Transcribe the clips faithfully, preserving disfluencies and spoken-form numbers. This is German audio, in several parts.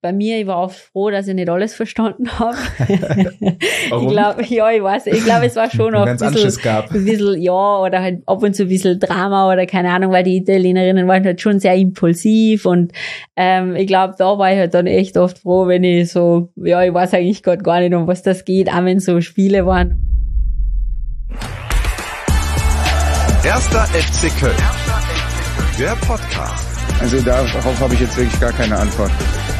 bei mir, ich war oft froh, dass ich nicht alles verstanden habe. Ich glaube, ja, ich weiß, ich glaube, es war schon noch ein bisschen, gab. ein bisschen, ja, oder halt ab und zu ein bisschen Drama oder keine Ahnung, weil die Italienerinnen waren halt schon sehr impulsiv und ähm, ich glaube, da war ich halt dann echt oft froh, wenn ich so, ja, ich weiß eigentlich gerade gar nicht, um was das geht, auch wenn so Spiele waren. Erster F C Köln, der Podcast. Also darauf habe ich jetzt wirklich gar keine Antwort.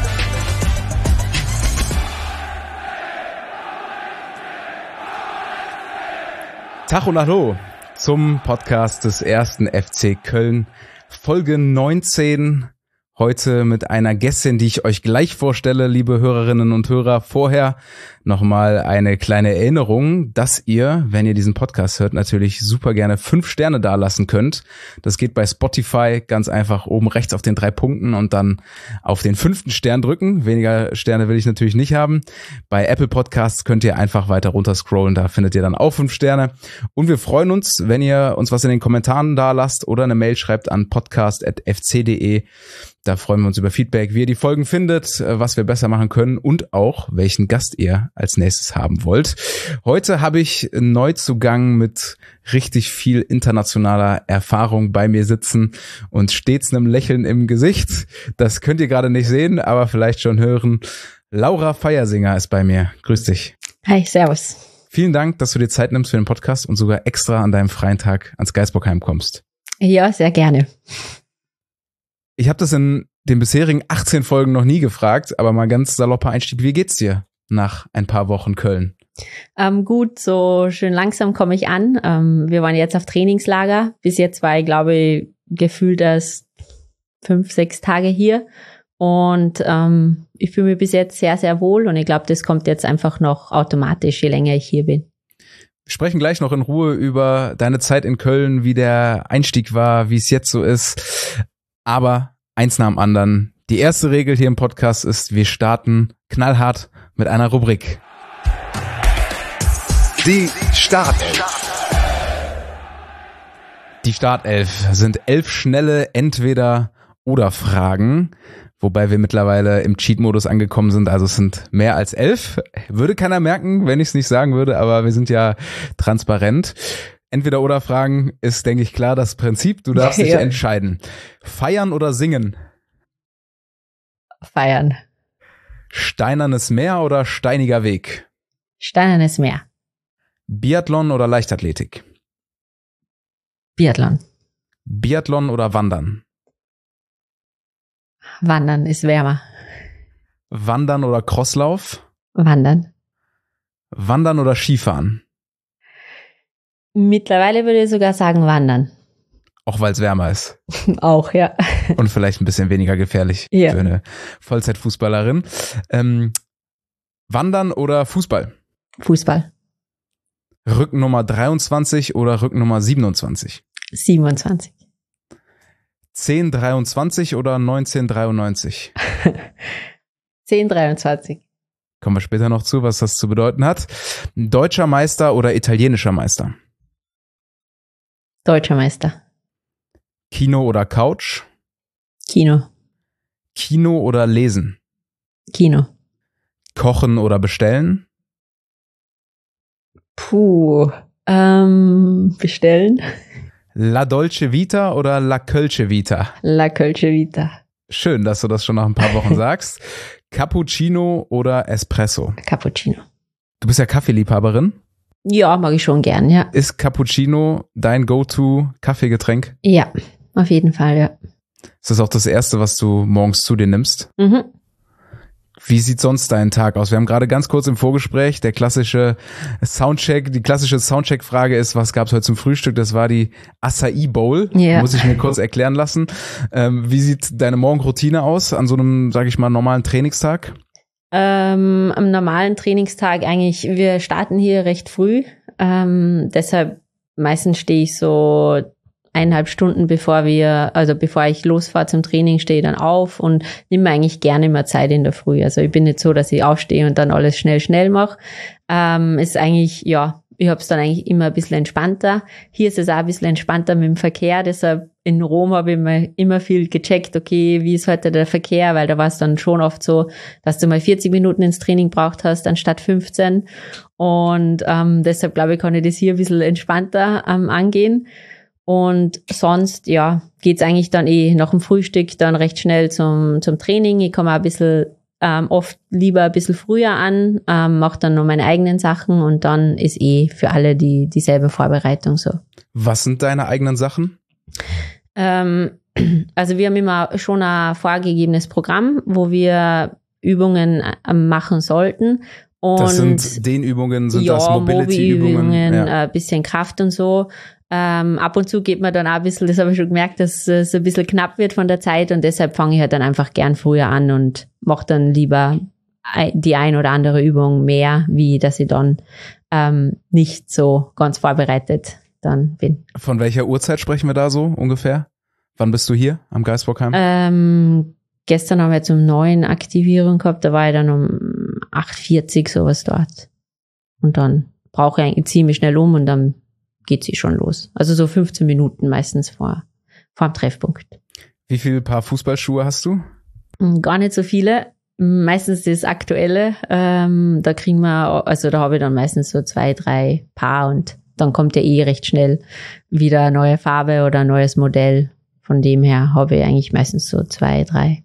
Tag und Hallo zum Podcast des ersten F C Köln, Folge neunzehn. Heute mit einer Gästin, die ich euch gleich vorstelle, liebe Hörerinnen und Hörer. Vorher nochmal eine kleine Erinnerung, dass ihr, wenn ihr diesen Podcast hört, natürlich super gerne fünf Sterne dalassen könnt. Das geht bei Spotify ganz einfach oben rechts auf den drei Punkten und dann auf den fünften Stern drücken. Weniger Sterne will ich natürlich nicht haben. Bei Apple Podcasts könnt ihr einfach weiter runter scrollen, da findet ihr dann auch fünf Sterne. Und wir freuen uns, wenn ihr uns was in den Kommentaren dalasst oder eine Mail schreibt an podcast at f c punkt d e. Da freuen wir uns über Feedback, wie ihr die Folgen findet, was wir besser machen können und auch, welchen Gast ihr als nächstes haben wollt. Heute habe ich einen Neuzugang mit richtig viel internationaler Erfahrung bei mir sitzen und stets einem Lächeln im Gesicht. Das könnt ihr gerade nicht sehen, aber vielleicht schon hören. Laura Feiersinger ist bei mir. Grüß dich. Hi, servus. Vielen Dank, dass du dir Zeit nimmst für den Podcast und sogar extra an deinem freien Tag ans Geisbockheim kommst. Ja, sehr gerne. Ich habe das in den bisherigen achtzehn Folgen noch nie gefragt, aber mal ganz salopper Einstieg. Wie geht's dir nach ein paar Wochen Köln? Ähm, gut, so schön langsam komme ich an. Ähm, wir waren jetzt auf Trainingslager. Bis jetzt war ich, glaube ich, gefühlt erst fünf, sechs Tage hier. Und ähm, ich fühle mich bis jetzt sehr, sehr wohl. Und ich glaube, das kommt jetzt einfach noch automatisch, je länger ich hier bin. Wir sprechen gleich noch in Ruhe über deine Zeit in Köln, wie der Einstieg war, wie es jetzt so ist. Aber eins nach dem anderen. Die erste Regel hier im Podcast ist, wir starten knallhart mit einer Rubrik. Die Startelf. Die Startelf sind elf schnelle Entweder-oder-Fragen, wobei wir mittlerweile im Cheat-Modus angekommen sind, also es sind mehr als elf. Würde keiner merken, wenn ich es nicht sagen würde, aber wir sind ja transparent. Entweder-oder-Fragen ist, denke ich, klar das Prinzip. Du darfst dich ja entscheiden. Feiern oder singen? Feiern. Steinernes Meer oder steiniger Weg? Steinernes Meer. Biathlon oder Leichtathletik? Biathlon. Biathlon oder Wandern? Wandern ist wärmer. Wandern oder Crosslauf? Wandern. Wandern oder Skifahren? Mittlerweile würde ich sogar sagen Wandern. Auch weil es wärmer ist. Auch, ja. Und vielleicht ein bisschen weniger gefährlich ja. für eine Vollzeitfußballerin. Ähm, Wandern oder Fußball? Fußball. Rückennummer dreiundzwanzig oder Rückennummer siebenundzwanzig? siebenundzwanzig. zehn dreiundzwanzig oder neunzehn dreiundneunzig? zehn dreiundzwanzig. Kommen wir später noch zu, was das zu bedeuten hat. Deutscher Meister oder italienischer Meister? Deutscher Meister. Kino oder Couch? Kino. Kino oder lesen? Kino. Kochen oder bestellen? Puh, ähm, bestellen. La Dolce Vita oder La Kölsche Vita? La Kölsche Vita. Schön, dass du das schon nach ein paar Wochen sagst. Cappuccino oder Espresso? Cappuccino. Du bist ja Kaffeeliebhaberin? Ja, mag ich schon gern, ja. Ist Cappuccino dein Go-To-Kaffeegetränk? Ja, auf jeden Fall, ja. Ist das auch das Erste, was du morgens zu dir nimmst? Mhm. Wie sieht sonst dein Tag aus? Wir haben gerade ganz kurz im Vorgespräch, der klassische Soundcheck, die klassische Soundcheck-Frage ist, was gab's heute zum Frühstück? Das war die Acai Bowl. Ja. Muss ich mir kurz erklären lassen. Ähm, wie sieht deine Morgenroutine aus an so einem, sag ich mal, normalen Trainingstag? Ähm, am normalen Trainingstag eigentlich, wir starten hier recht früh. Ähm, deshalb meistens stehe ich so eineinhalb Stunden bevor wir, also bevor ich losfahre zum Training, stehe ich dann auf und nehme eigentlich gerne immer Zeit in der Früh. Also ich bin nicht so, dass ich aufstehe und dann alles schnell, schnell mache. Ähm, ist eigentlich, ja, ich habe es dann eigentlich immer ein bisschen entspannter. Hier ist es auch ein bisschen entspannter mit dem Verkehr, deshalb in Rom habe ich immer, immer viel gecheckt, okay, wie ist heute der Verkehr, weil da war es dann schon oft so, dass du mal vierzig Minuten ins Training braucht hast, anstatt fünfzehn. Und ähm, deshalb glaube ich, kann ich das hier ein bisschen entspannter ähm, angehen. Und sonst, ja, geht's eigentlich dann eh nach dem Frühstück dann recht schnell zum zum Training. Ich komme auch ein bisschen ähm, oft lieber ein bisschen früher an, ähm, mache dann noch meine eigenen Sachen und dann ist eh für alle die dieselbe Vorbereitung so. Was sind deine eigenen Sachen? Ähm, also wir haben immer schon ein vorgegebenes Programm, wo wir Übungen äh, machen sollten. Und das sind Dehnübungen, sind ja, das Mobility-Übungen? Mobi-Übungen, Ja. ein bisschen Kraft und so. Ähm, ab und zu geht man dann auch ein bisschen, das habe ich schon gemerkt, dass es ein bisschen knapp wird von der Zeit und deshalb fange ich halt dann einfach gern früher an und mache dann lieber die ein oder andere Übung mehr, wie dass ich dann ähm, nicht so ganz vorbereitet dann bin. Von welcher Uhrzeit sprechen wir da so ungefähr? Wann bist du hier am Geisbockheim? Ähm, gestern haben wir jetzt um neun Aktivierung gehabt, da war ich dann um acht Uhr vierzig sowas dort. Und dann brauche ich eigentlich ziemlich schnell um und dann geht sie schon los. Also so fünfzehn Minuten meistens vor, vor dem Treffpunkt. Wie viele Paar Fußballschuhe hast du? Gar nicht so viele. Meistens das Aktuelle. Ähm, da kriegen wir, also da habe ich dann meistens so zwei, drei Paar und dann kommt ja eh recht schnell wieder eine neue Farbe oder ein neues Modell. Von dem her habe ich eigentlich meistens so zwei, drei.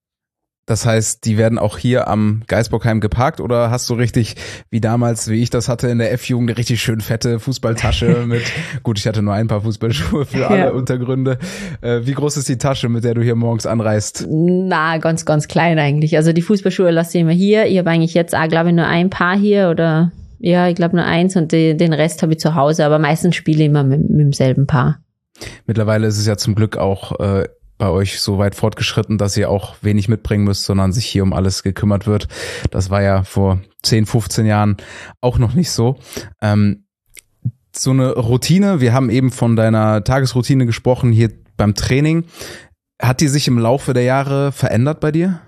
Das heißt, die werden auch hier am Geisbockheim geparkt oder hast du richtig, wie damals, wie ich das hatte in der F-Jugend, eine richtig schön fette Fußballtasche mit, gut, ich hatte nur ein paar Fußballschuhe für alle ja. Untergründe. Äh, wie groß ist die Tasche, mit der du hier morgens anreist? Na, ganz, ganz klein eigentlich. Also die Fußballschuhe lasse ich immer hier. Ich habe eigentlich jetzt auch, glaube ich, nur ein Paar hier oder, ja, ich glaube nur eins und die, den Rest habe ich zu Hause, aber meistens spiele ich immer mit, mit demselben Paar. Mittlerweile ist es ja zum Glück auch äh, bei euch so weit fortgeschritten, dass ihr auch wenig mitbringen müsst, sondern sich hier um alles gekümmert wird. Das war ja vor zehn, fünfzehn Jahren auch noch nicht so. Ähm, so eine Routine, wir haben eben von deiner Tagesroutine gesprochen hier beim Training. Hat die sich im Laufe der Jahre verändert bei dir?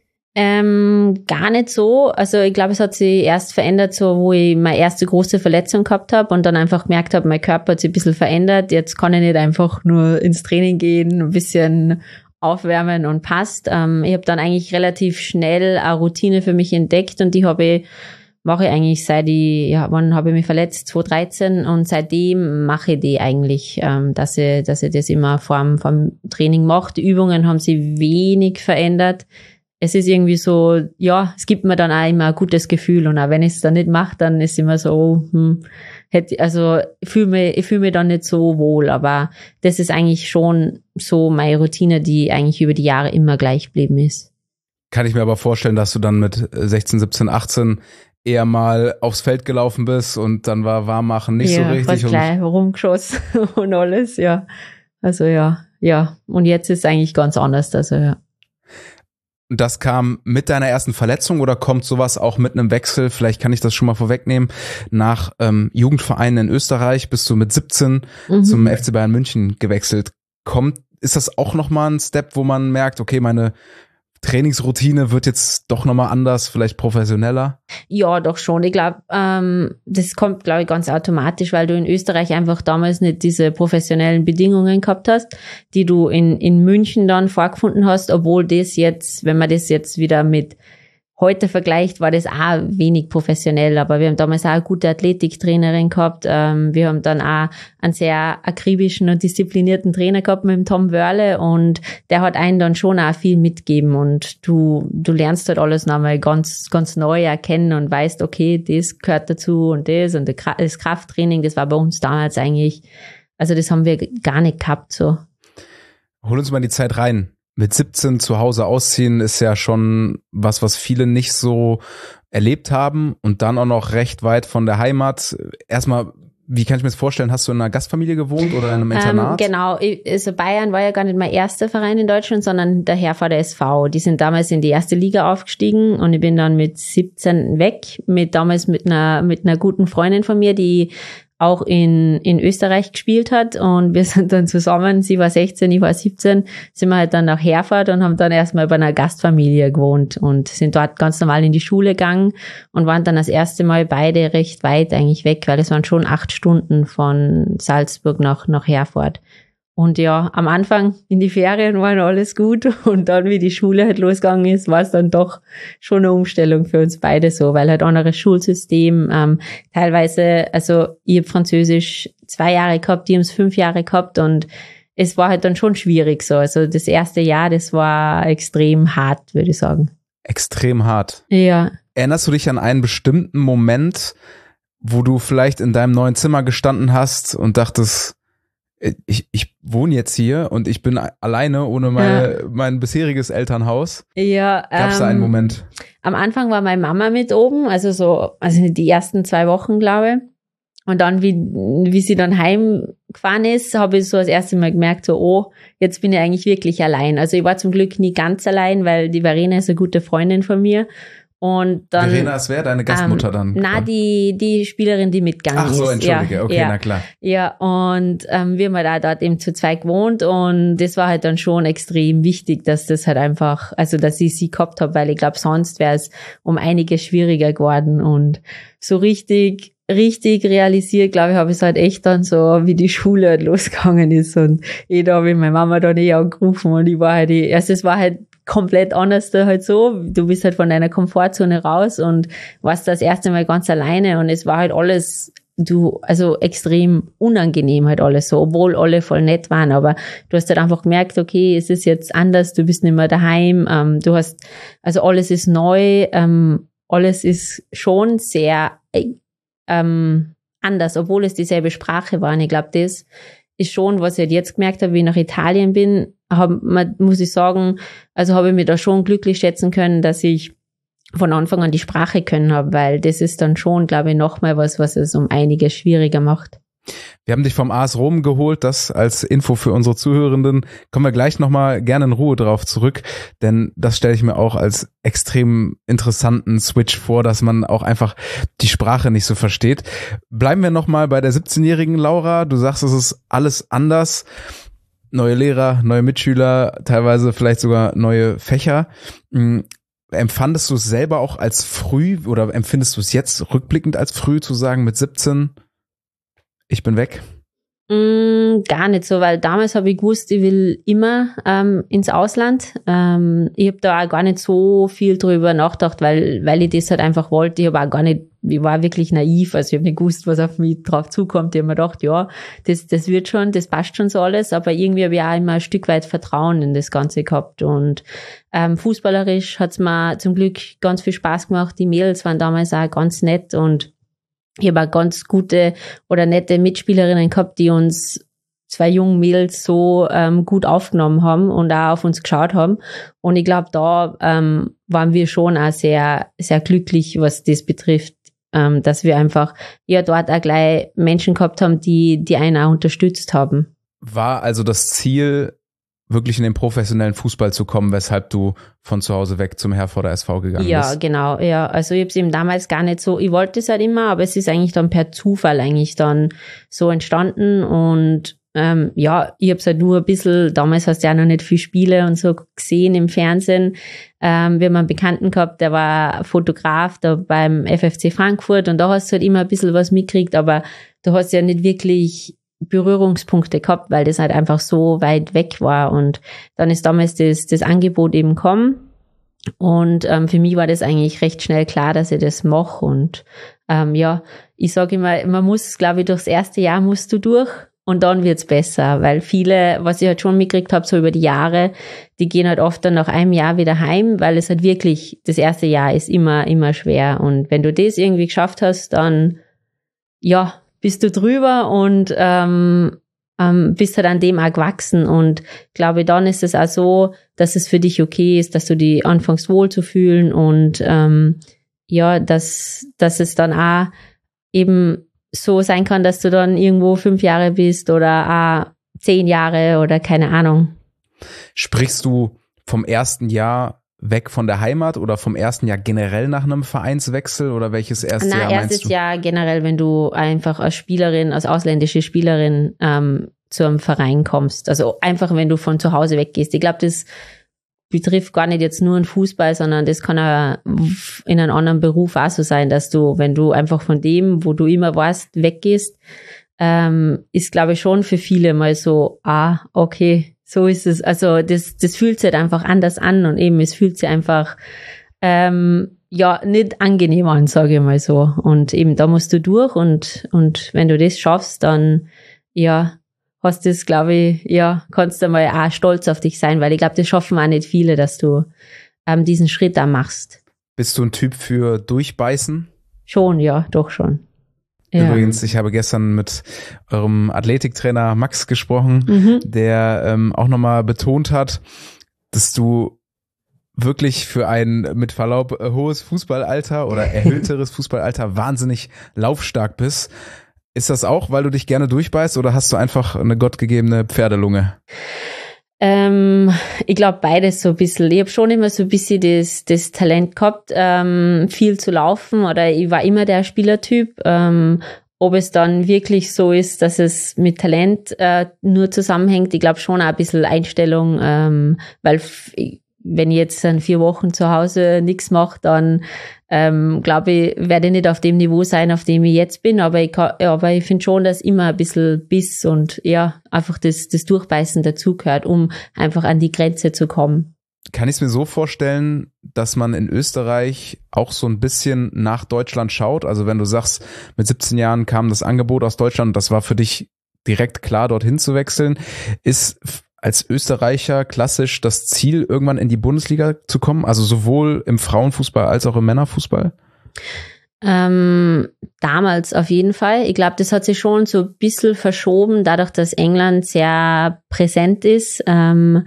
Ähm, gar nicht so. Also ich glaube, es hat sich erst verändert, so wo ich meine erste große Verletzung gehabt habe und dann einfach gemerkt habe, mein Körper hat sich ein bisschen verändert. Jetzt kann ich nicht einfach nur ins Training gehen, ein bisschen aufwärmen und passt. Ähm, ich habe dann eigentlich relativ schnell eine Routine für mich entdeckt und die habe ich, mache ich eigentlich seit ich, ja, wann habe ich mich verletzt? zwanzig dreizehn und seitdem mache ich die eigentlich, ähm, dass ich, dass ich das immer vorm, vorm Training mache. Die Übungen haben sich wenig verändert. Es ist irgendwie so, ja, es gibt mir dann auch immer ein gutes Gefühl und auch wenn ich es dann nicht mache, dann ist immer so, hm, hätte, also ich fühle mich, ich fühle mich dann nicht so wohl, aber das ist eigentlich schon so meine Routine, die eigentlich über die Jahre immer gleich geblieben ist. Kann ich mir aber vorstellen, dass du dann mit sechzehn, siebzehn, achtzehn eher mal aufs Feld gelaufen bist und dann war Warmmachen nicht ja, so richtig. Ja, gleich rumgeschossen und alles, ja. Also ja, ja. Und jetzt ist es eigentlich ganz anders, also ja. Das kam mit deiner ersten Verletzung oder kommt sowas auch mit einem Wechsel? Vielleicht kann ich das schon mal vorwegnehmen. Nach ähm, Jugendvereinen in Österreich bist du mit siebzehn mhm. zum F C Bayern München gewechselt. Kommt, ist das auch nochmal ein Step, wo man merkt, okay, meine Trainingsroutine wird jetzt doch nochmal anders, vielleicht professioneller? Ja, doch schon. Ich glaube, ähm, das kommt, glaube ich, ganz automatisch, weil du in Österreich einfach damals nicht diese professionellen Bedingungen gehabt hast, die du in, in München dann vorgefunden hast, obwohl das jetzt, wenn man das jetzt wieder mit heute vergleicht, war das auch wenig professionell, aber wir haben damals auch eine gute Athletiktrainerin gehabt. Ähm, wir haben dann auch einen sehr akribischen und disziplinierten Trainer gehabt mit dem Tom Wörle und der hat einen dann schon auch viel mitgeben und du du lernst halt alles nochmal ganz ganz neu erkennen und weißt, okay, das gehört dazu und das und das Krafttraining, das war bei uns damals eigentlich, also das haben wir gar nicht gehabt so. Hol uns mal in die Zeit rein. Mit siebzehn zu Hause ausziehen ist ja schon was, was viele nicht so erlebt haben und dann auch noch recht weit von der Heimat. Erstmal, wie kann ich mir das vorstellen? Hast du in einer Gastfamilie gewohnt oder in einem Internat? Ähm, genau, also Bayern war ja gar nicht mein erster Verein in Deutschland, sondern der Herforder S V. Die sind damals in die erste Liga aufgestiegen und ich bin dann mit siebzehn weg, mit damals mit einer mit einer guten Freundin von mir, die auch in in Österreich gespielt hat und wir sind dann zusammen, sie war sechzehn, ich war siebzehn, sind wir halt dann nach Herford und haben dann erstmal bei einer Gastfamilie gewohnt und sind dort ganz normal in die Schule gegangen und waren dann das erste Mal beide recht weit eigentlich weg, weil es waren schon acht Stunden von Salzburg nach nach Herford. Und ja, am Anfang in die Ferien war noch alles gut und dann, wie die Schule halt losgegangen ist, war es dann doch schon eine Umstellung für uns beide so, weil halt anderes Schulsystem, ähm, teilweise, also ich habe Französisch zwei Jahre gehabt, die haben es fünf Jahre gehabt und es war halt dann schon schwierig so. Also das erste Jahr, das war extrem hart, würde ich sagen. Extrem hart. Ja. Erinnerst du dich an einen bestimmten Moment, wo du vielleicht in deinem neuen Zimmer gestanden hast und dachtest, ich, ich wohne jetzt hier und ich bin alleine ohne meine, ja. mein bisheriges Elternhaus? Ja. Gab es da einen ähm, Moment? Am Anfang war meine Mama mit oben, also so, also die ersten zwei Wochen, glaube ich. Und dann, wie, wie sie dann heimgefahren ist, habe ich so das erste Mal gemerkt, so, oh, jetzt bin ich eigentlich wirklich allein. Also ich war zum Glück nie ganz allein, weil die Verena ist eine gute Freundin von mir. Und dann, Verena ist wer? Deine Gastmutter ähm, dann? Na, die, die Spielerin, die mitgegangen ist. Ach so, entschuldige, ja, okay, ja, na klar. Ja, und ähm, wir haben halt auch dort eben zu zweit gewohnt und das war halt dann schon extrem wichtig, dass das halt einfach, also dass ich sie gehabt habe, weil ich glaube, sonst wäre es um einiges schwieriger geworden und so richtig, richtig realisiert, glaube ich, habe ich es halt echt dann so, wie die Schule halt losgegangen ist und eh da habe ich meine Mama dann eh angerufen und ich war halt, eh, also es war halt komplett anders da halt so. Du bist halt von deiner Komfortzone raus und warst das erste Mal ganz alleine und es war halt alles, du, also extrem unangenehm halt alles so, obwohl alle voll nett waren, aber du hast halt einfach gemerkt, okay, es ist jetzt anders, du bist nicht mehr daheim, ähm, du hast, also alles ist neu, ähm, alles ist schon sehr ähm, anders, obwohl es dieselbe Sprache war und ich glaube, das ist schon, was ich halt jetzt gemerkt habe, wie ich nach Italien bin, hab, muss ich sagen, also habe ich mir da schon glücklich schätzen können, dass ich von Anfang an die Sprache können habe, weil das ist dann schon, glaube ich, nochmal was, was es um einiges schwieriger macht. Wir haben dich vom A S Rom geholt, das als Info für unsere Zuhörenden. Kommen wir gleich nochmal gerne in Ruhe drauf zurück, denn das stelle ich mir auch als extrem interessanten Switch vor, dass man auch einfach die Sprache nicht so versteht. Bleiben wir nochmal bei der siebzehnjährigen Laura. Du sagst, es ist alles anders. Neue Lehrer, neue Mitschüler, teilweise vielleicht sogar neue Fächer. Empfandest du es selber auch als früh oder empfindest du es jetzt rückblickend als früh zu sagen mit siebzehn, ich bin weg? Mm, gar nicht so, weil damals habe ich gewusst, ich will immer ähm, ins Ausland. Ähm, ich habe da auch gar nicht so viel drüber nachgedacht, weil weil ich das halt einfach wollte. Ich habe auch gar nicht, ich war wirklich naiv, also ich habe nicht gewusst, was auf mich drauf zukommt. Ich habe mir gedacht, ja, das das wird schon, das passt schon so alles, aber irgendwie habe ich auch immer ein Stück weit Vertrauen in das Ganze gehabt und ähm, fußballerisch hat's mir zum Glück ganz viel Spaß gemacht. Die Mädels waren damals auch ganz nett und ich habe auch ganz gute oder nette Mitspielerinnen gehabt, die uns zwei jungen Mädels so ähm, gut aufgenommen haben und auch auf uns geschaut haben. Und ich glaube, da ähm, waren wir schon auch sehr, sehr glücklich, was das betrifft, ähm, dass wir einfach ja dort auch gleich Menschen gehabt haben, die, die einen auch unterstützt haben. War also das Ziel, wirklich in den professionellen Fußball zu kommen, weshalb du von zu Hause weg zum Herforder S V gegangen ja, bist? Ja, genau. Ja, also ich habe es eben damals gar nicht so, ich wollte es halt immer, aber es ist eigentlich dann per Zufall eigentlich dann so entstanden und ähm, ja, ich habe es halt nur ein bisschen, damals hast du ja noch nicht viel Spiele und so gesehen im Fernsehen. Ähm, wir haben einen Bekannten gehabt, der war Fotograf da beim F F C Frankfurt und da hast du halt immer ein bisschen was mitgekriegt, aber du hast ja nicht wirklich Berührungspunkte gehabt, weil das halt einfach so weit weg war und dann ist damals das, das Angebot eben gekommen und ähm, für mich war das eigentlich recht schnell klar, dass ich das mache und ähm, ja, ich sage immer, man muss, glaube ich, durchs erste Jahr musst du durch und dann wird's besser, weil viele, was ich halt schon mitgekriegt habe, so über die Jahre, die gehen halt oft dann nach einem Jahr wieder heim, weil es halt wirklich, das erste Jahr ist immer, immer schwer und wenn du das irgendwie geschafft hast, dann ja, bist du drüber und ähm, ähm, bist halt an dem auch gewachsen und glaube, dann ist es auch so, dass es für dich okay ist, dass du die anfängst wohl zu fühlen und ähm, ja, dass, dass es dann auch eben so sein kann, dass du dann irgendwo fünf Jahre bist oder auch zehn Jahre oder keine Ahnung. Sprichst du vom ersten Jahr weg von der Heimat oder vom ersten Jahr generell nach einem Vereinswechsel oder welches erste Na, Jahr meinst erstes du? Jahr generell, wenn du einfach als Spielerin, als ausländische Spielerin ähm, zu einem Verein kommst. Also einfach, wenn du von zu Hause weggehst. Ich glaube, das betrifft gar nicht jetzt nur den Fußball, sondern das kann auch in einem anderen Beruf auch so sein, dass du, wenn du einfach von dem, wo du immer warst, weggehst, ähm, ist, glaube ich, schon für viele mal so, ah, okay, so ist es. Also das, das fühlt sich halt einfach anders an und eben, es fühlt sich einfach ähm, ja nicht angenehm an, sage ich mal so. Und eben, da musst du durch und, und wenn du das schaffst, dann, ja, hast das, glaube ich, ja, kannst du mal auch stolz auf dich sein, weil ich glaube, das schaffen auch nicht viele, dass du ähm, diesen Schritt da machst. Bist du ein Typ für Durchbeißen? Schon, ja, doch schon. Ja. Übrigens, ich habe gestern mit eurem Athletiktrainer Max gesprochen, mhm. der ähm, auch nochmal betont hat, dass du wirklich für ein, mit Verlaub, hohes Fußballalter oder erhöhteres Fußballalter wahnsinnig laufstark bist. Ist das auch, weil du dich gerne durchbeißt oder hast du einfach eine gottgegebene Pferdelunge? Ähm, ich glaube beides so ein bisschen. Ich habe schon immer so ein bisschen das, das Talent gehabt, ähm, viel zu laufen oder ich war immer der Spielertyp. Ähm, ob es dann wirklich so ist, dass es mit Talent äh, nur zusammenhängt, ich glaube schon auch ein bisschen Einstellung, ähm, weil f- wenn ich jetzt in vier Wochen zu Hause nichts mache, dann ähm, glaube ich, werde ich nicht auf dem Niveau sein, auf dem ich jetzt bin, aber ich, kann, aber ich finde schon, dass immer ein bisschen Biss und ja, einfach das, das Durchbeißen dazugehört, um einfach an die Grenze zu kommen. Kann ich es mir so vorstellen, dass man in Österreich auch so ein bisschen nach Deutschland schaut? Also wenn du sagst, mit siebzehn Jahren kam das Angebot aus Deutschland, das war für dich direkt klar, dorthin zu wechseln, ist als Österreicher klassisch das Ziel, irgendwann in die Bundesliga zu kommen? Also sowohl im Frauenfußball als auch im Männerfußball? Ähm, damals auf jeden Fall. Ich glaube, das hat sich schon so ein bisschen verschoben, dadurch, dass England sehr präsent ist. Ähm,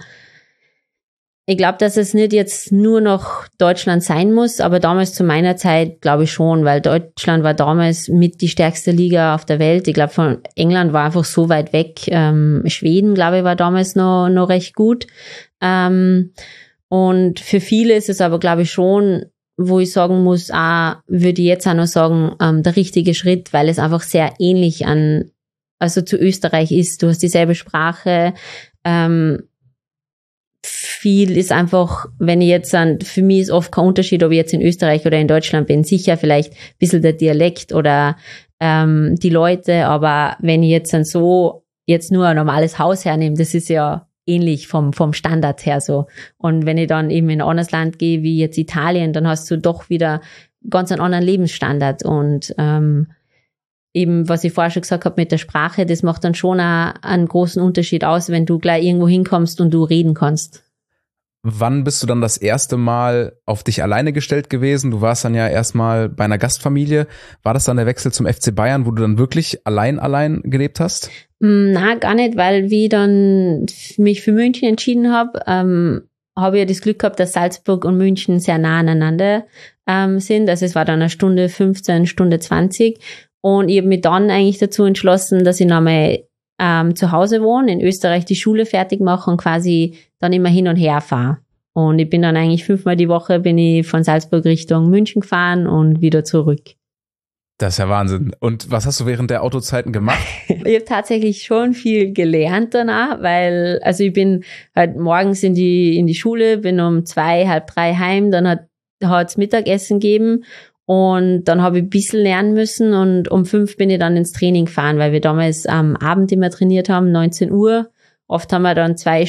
ich glaube, dass es nicht jetzt nur noch Deutschland sein muss, aber damals zu meiner Zeit glaube ich schon, weil Deutschland war damals mit die stärkste Liga auf der Welt. Ich glaube, von England war einfach so weit weg. Ähm, Schweden, glaube ich, war damals noch, noch recht gut. Ähm, und für viele ist es aber, glaube ich, schon, wo ich sagen muss, ah, würde ich jetzt auch noch sagen, ähm, der richtige Schritt, weil es einfach sehr ähnlich an, also zu Österreich ist. Du hast dieselbe Sprache, ähm, viel ist einfach, wenn ich jetzt an, für mich ist oft kein Unterschied, ob ich jetzt in Österreich oder in Deutschland bin. Sicher vielleicht ein bisschen der Dialekt oder ähm, die Leute, aber wenn ich jetzt dann so jetzt nur ein normales Haus hernehme, das ist ja ähnlich vom vom Standard her so. Und wenn ich dann eben in ein anderes Land gehe, wie jetzt Italien, dann hast du doch wieder ganz einen anderen Lebensstandard. Und ähm, eben, was ich vorher schon gesagt habe mit der Sprache, das macht dann schon auch einen großen Unterschied aus, wenn du gleich irgendwo hinkommst und du reden kannst. Wann bist du dann das erste Mal auf dich alleine gestellt gewesen? Du warst dann ja erstmal bei einer Gastfamilie. War das dann der Wechsel zum F C Bayern, wo du dann wirklich allein allein gelebt hast? Na, gar nicht, weil wie ich dann mich für München entschieden habe, ähm, habe ich ja das Glück gehabt, dass Salzburg und München sehr nah aneinander ähm, sind. Also es war dann eine Stunde fünfzehn, Stunde zwanzig. Und ich habe mich dann eigentlich dazu entschlossen, dass ich nochmal ähm, zu Hause wohne, in Österreich die Schule fertig mache und quasi dann immer hin und her fahre. Und ich bin dann eigentlich fünfmal die Woche bin ich von Salzburg Richtung München gefahren und wieder zurück. Das ist ja Wahnsinn. Und was hast du während der Autozeiten gemacht? Ich habe tatsächlich schon viel gelernt danach, weil, also ich bin halt morgens in die in die Schule, bin um zwei, halb drei heim, dann hat hat's Mittagessen gegeben. Und dann habe ich ein bisschen lernen müssen und um fünf bin ich dann ins Training gefahren, weil wir damals am Abend immer trainiert haben, neunzehn Uhr. Oft haben wir dann zwei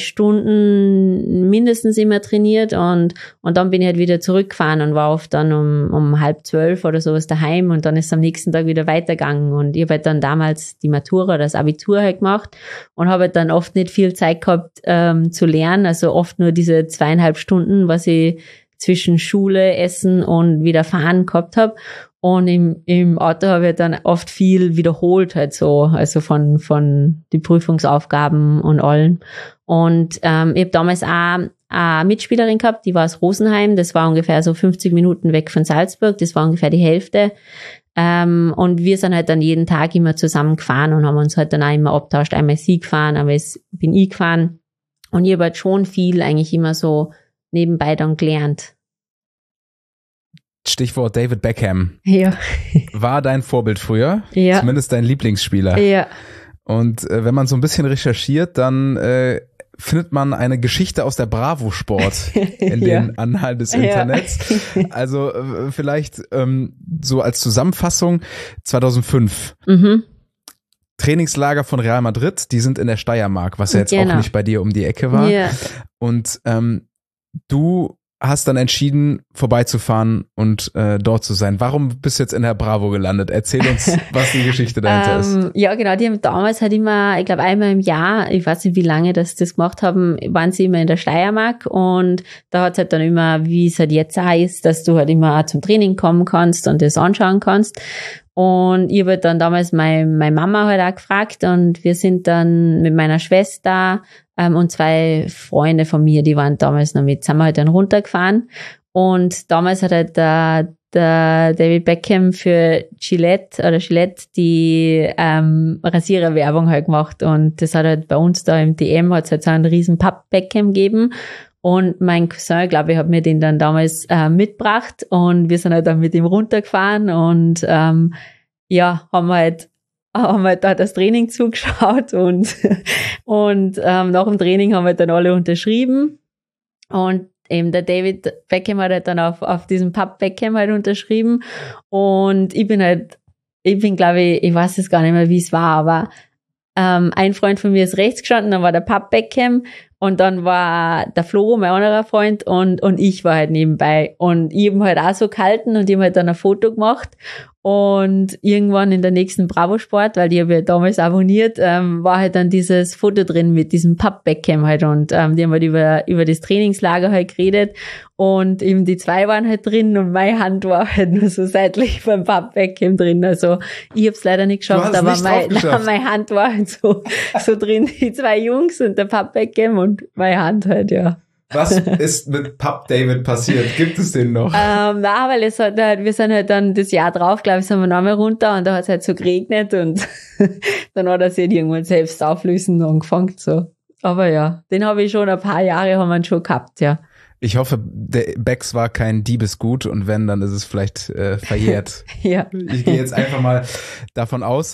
Stunden mindestens immer trainiert und und dann bin ich halt wieder zurückgefahren und war oft dann um um halb zwölf oder sowas daheim und dann ist am nächsten Tag wieder weitergegangen. Und ich habe halt dann damals die Matura oder das Abitur halt gemacht und habe halt dann oft nicht viel Zeit gehabt ähm, zu lernen, also oft nur diese zweieinhalb Stunden, was ich zwischen Schule, Essen und wieder fahren gehabt habe. Und im, im Auto habe ich dann oft viel wiederholt halt so, also von von die Prüfungsaufgaben und allen. Und ähm, ich habe damals auch eine Mitspielerin gehabt, die war aus Rosenheim, das war ungefähr so fünfzig Minuten weg von Salzburg, das war ungefähr die Hälfte. Ähm, und wir sind halt dann jeden Tag immer zusammen gefahren und haben uns halt dann auch immer abtauscht, einmal sie gefahren, einmal bin ich gefahren. Und ich habe halt schon viel eigentlich immer so nebenbei dann gelernt. Stichwort David Beckham. Ja. War dein Vorbild früher? Ja. Zumindest dein Lieblingsspieler. Ja. Und äh, wenn man so ein bisschen recherchiert, dann äh, findet man eine Geschichte aus der Bravo Sport in Ja. den Anhalt des Internets. Ja. Also äh, vielleicht ähm, so als Zusammenfassung zweitausendfünf. Mhm. Trainingslager von Real Madrid, die sind in der Steiermark, was ja jetzt genau. auch nicht bei dir um die Ecke war. Ja. Und ähm, du hast dann entschieden, vorbeizufahren und äh, dort zu sein. Warum bist du jetzt in der Bravo gelandet? Erzähl uns, was die Geschichte dahinter ähm, ist. Ja, genau, die haben damals halt immer, ich glaube einmal im Jahr, ich weiß nicht, wie lange das das gemacht haben, waren sie immer in der Steiermark und da hat es halt dann immer, wie es halt jetzt auch ist, dass du halt immer zum Training kommen kannst und das anschauen kannst. Und ich habe halt dann damals meine, meine Mama halt auch gefragt und wir sind dann mit meiner Schwester ähm, und zwei Freunde von mir, die waren damals noch mit, sind wir halt dann runtergefahren. Und damals hat halt der, der David Beckham für Gillette oder Gillette die ähm, Rasiererwerbung halt gemacht. Und das hat halt bei uns da im D M hat es halt so einen riesen Papp-Beckham gegeben. Und mein Cousin, glaube ich, hat mir den dann damals äh, mitgebracht und wir sind halt dann mit ihm runtergefahren und ähm, ja, haben halt, haben halt da das Training zugeschaut und, und ähm, nach dem Training haben wir dann alle unterschrieben und eben der David Beckham hat halt dann auf, auf diesem Papp Beckham halt unterschrieben und ich bin halt, ich bin glaube ich, ich weiß es gar nicht mehr, wie es war, aber ähm, ein Freund von mir ist rechts gestanden, dann war der Papp Beckham und dann war der Flo, mein anderer Freund, und, und ich war halt nebenbei. Und ich habe halt auch so gehalten und ich habe halt dann ein Foto gemacht. Und irgendwann in der nächsten Bravo-Sport, weil die habe ich damals abonniert, ähm, war halt dann dieses Foto drin mit diesem Papp Beckham halt. Und ähm, die haben halt über, über das Trainingslager halt geredet. Und eben die zwei waren halt drin und meine Hand war halt nur so seitlich beim Papp Beckham drin. Also ich habe es leider nicht geschafft, aber nicht mein, na, meine Hand war halt so, so drin, die zwei Jungs und der Papp Beckham und meine Hand halt, ja. Was ist mit Papp David passiert? Gibt es den noch? Ähm, na, weil es hat halt, wir sind halt dann das Jahr drauf, glaube ich, sind wir nochmal runter und da hat es halt so geregnet und dann hat er sich irgendwann selbst auflösen angefangen, so. Aber ja, den habe ich schon ein paar Jahre haben wir schon gehabt, ja. Ich hoffe, der Becks war kein Diebesgut und wenn, dann ist es vielleicht äh, verjährt. Ja. Ich gehe jetzt einfach mal davon aus.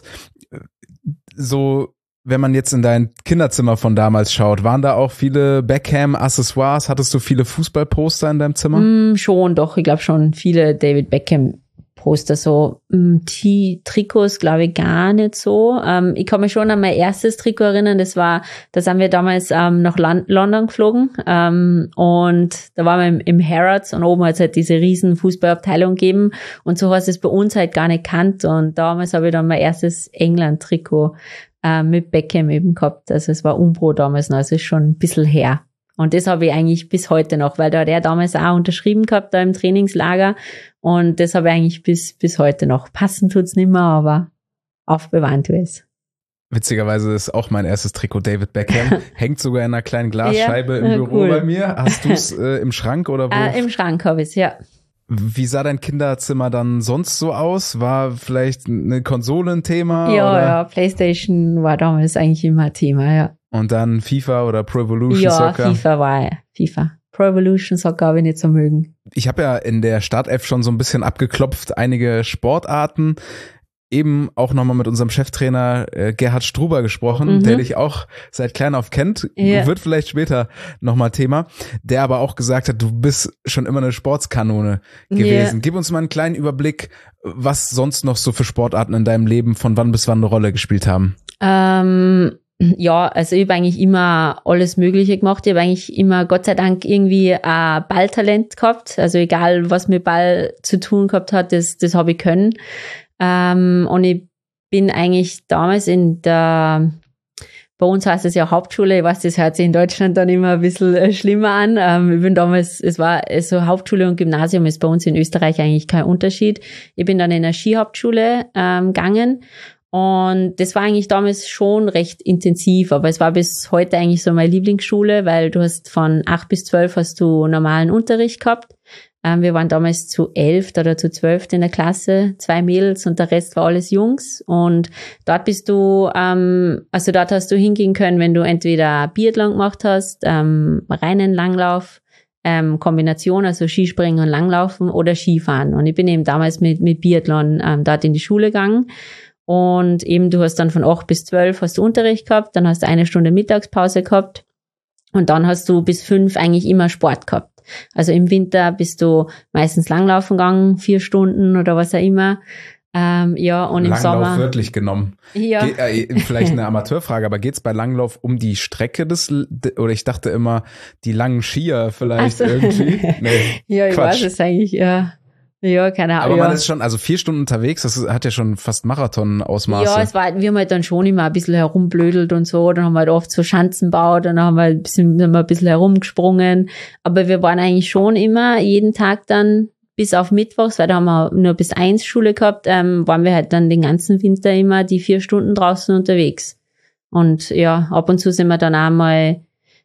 So, wenn man jetzt in dein Kinderzimmer von damals schaut, waren da auch viele Beckham-Accessoires? Hattest du viele Fußballposter in deinem Zimmer? Mm, schon, doch. Ich glaube schon viele David Beckham-Poster. So mm, T- Trikots glaube ich gar nicht so. Ähm, ich kann mich schon an mein erstes Trikot erinnern. Das war, da sind wir damals ähm, nach Lon- London geflogen ähm, und da waren wir im, im Harrods und oben hat es halt diese riesen Fußballabteilung gegeben und so hast es bei uns halt gar nicht gekannt. Und damals habe ich dann mein erstes England-Trikot mit Beckham eben gehabt. Also es war Umbro damals noch, also ist schon ein bisschen her. Und das habe ich eigentlich bis heute noch, weil da hat er damals auch unterschrieben gehabt, da im Trainingslager. Und das habe ich eigentlich bis bis heute noch. Passen tut's nicht mehr, aber aufbewahrt ist. Witzigerweise ist auch mein erstes Trikot David Beckham. Hängt sogar in einer kleinen Glasscheibe ja, im Büro cool. bei mir. Hast du es äh, im Schrank oder wo? Äh, Im Schrank habe ich es, ja. Wie sah dein Kinderzimmer dann sonst so aus? War vielleicht eine Konsole ein Thema? Ja, oder? ja, PlayStation war damals eigentlich immer ein Thema, ja. Und dann FIFA oder Pro Evolution ja, Soccer? Ja, FIFA war ja, FIFA. Pro Evolution Soccer habe ich nicht so mögen. Ich habe ja in der Startelf schon so ein bisschen abgeklopft, einige Sportarten. Eben auch nochmal mit unserem Cheftrainer äh, Gerhard Struber gesprochen, Mhm. der dich auch seit klein auf kennt, Ja. wird vielleicht später nochmal Thema, der aber auch gesagt hat, du bist schon immer eine Sportskanone gewesen. Ja. Gib uns mal einen kleinen Überblick, was sonst noch so für Sportarten in deinem Leben von wann bis wann eine Rolle gespielt haben. Ähm, ja, also ich habe eigentlich immer alles Mögliche gemacht. Ich habe eigentlich immer, Gott sei Dank, irgendwie ein Balltalent gehabt. Also egal, was mit Ball zu tun gehabt hat, das, das habe ich können. Ähm, und ich bin eigentlich damals in der, bei uns heißt es ja Hauptschule, ich weiß, das hört sich in Deutschland dann immer ein bisschen äh, schlimmer an. Ähm, ich bin damals, es war so Hauptschule und Gymnasium ist bei uns in Österreich eigentlich kein Unterschied. Ich bin dann in eine Skihauptschule ähm, gegangen und das war eigentlich damals schon recht intensiv, aber es war bis heute eigentlich so meine Lieblingsschule, weil du hast von acht bis zwölf hast du normalen Unterricht gehabt. Ähm, wir waren damals zu elf oder zu zwölf in der Klasse, zwei Mädels und der Rest war alles Jungs. Und dort bist du, ähm, also dort hast du hingehen können, wenn du entweder Biathlon gemacht hast, ähm, reinen Langlauf, ähm, Kombination, also Skispringen und Langlaufen oder Skifahren. Und ich bin eben damals mit, mit Biathlon ähm, dort in die Schule gegangen. Und eben du hast dann von acht bis zwölf hast du Unterricht gehabt, dann hast du eine Stunde Mittagspause gehabt und dann hast du bis fünf eigentlich immer Sport gehabt. Also im Winter bist du meistens langlaufen gegangen, vier Stunden oder was auch immer. Ähm, ja, und im Langlauf Sommer. wörtlich genommen. Ja. Ge äh, vielleicht eine Amateurfrage, aber geht's bei Langlauf um die Strecke des, oder ich dachte immer, die langen Skier vielleicht Ach so. irgendwie? Nee, Ja, ich Quatsch. weiß es eigentlich, ja. Ja, keine Ahnung. Aber ja. man ist schon, also vier Stunden unterwegs, das ist, hat ja schon fast Marathon-Ausmaße. Ja, es war, wir haben halt dann schon immer ein bisschen herumblödelt und so, dann haben wir halt oft so Schanzen gebaut, dann haben wir ein bisschen, sind wir ein bisschen herumgesprungen, aber wir waren eigentlich schon immer jeden Tag dann bis auf Mittwochs, weil da haben wir nur bis eins Schule gehabt, ähm, waren wir halt dann den ganzen Winter immer die vier Stunden draußen unterwegs. Und ja, ab und zu sind wir dann auch mal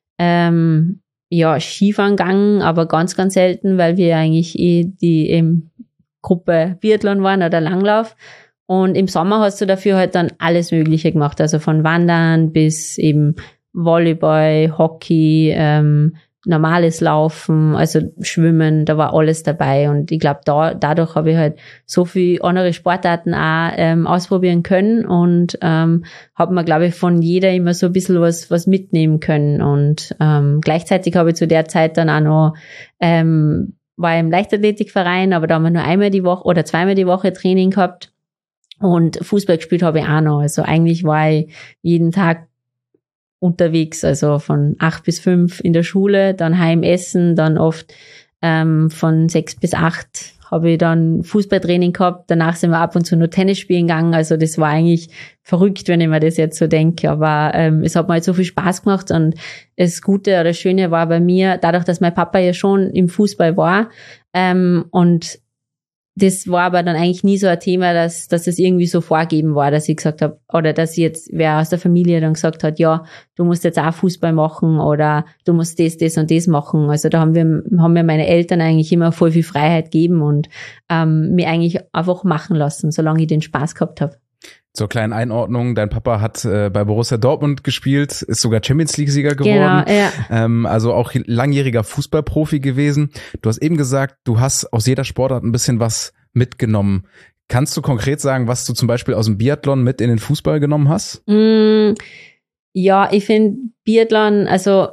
ähm, ja, Skifahren gegangen, aber ganz, ganz selten, weil wir eigentlich eh die eben Gruppe Biathlon waren oder Langlauf. Und im Sommer hast du dafür halt dann alles Mögliche gemacht, also von Wandern bis eben Volleyball, Hockey, ähm, normales Laufen, also Schwimmen, da war alles dabei. Und ich glaube, da, dadurch habe ich halt so viele andere Sportarten auch ähm, ausprobieren können und ähm, habe mir, glaube ich, von jeder immer so ein bisschen was, was mitnehmen können. Und ähm, gleichzeitig habe ich zu der Zeit dann auch noch, ähm, war im Leichtathletikverein, aber da haben wir nur einmal die Woche oder zweimal die Woche Training gehabt. Und Fußball gespielt habe ich auch noch. Also eigentlich war ich jeden Tag unterwegs, also von acht bis fünf in der Schule, dann heim essen, dann oft ähm, von sechs bis acht habe ich dann Fußballtraining gehabt, danach sind wir ab und zu nur Tennis spielen gegangen, also das war eigentlich verrückt, wenn ich mir das jetzt so denke, aber ähm, es hat mir halt so viel Spaß gemacht und das Gute oder das Schöne war bei mir, dadurch, dass mein Papa ja schon im Fußball war ähm, und das war aber dann eigentlich nie so ein Thema, dass dass es irgendwie so vorgeben war, dass ich gesagt habe, oder dass jetzt wer aus der Familie dann gesagt hat, ja, du musst jetzt auch Fußball machen oder du musst das, das und das machen. Also da haben wir haben mir meine Eltern eigentlich immer voll viel Freiheit gegeben und ähm, mir eigentlich einfach machen lassen, solange ich den Spaß gehabt habe. Zur kleinen Einordnung, dein Papa hat äh, bei Borussia Dortmund gespielt, ist sogar Champions-League-Sieger geworden. Genau, ja. Ähm, also auch langjähriger Fußballprofi gewesen. Du hast eben gesagt, du hast aus jeder Sportart ein bisschen was mitgenommen. Kannst du konkret sagen, was du zum Beispiel aus dem Biathlon mit in den Fußball genommen hast? Mm, ja, ich finde Biathlon, also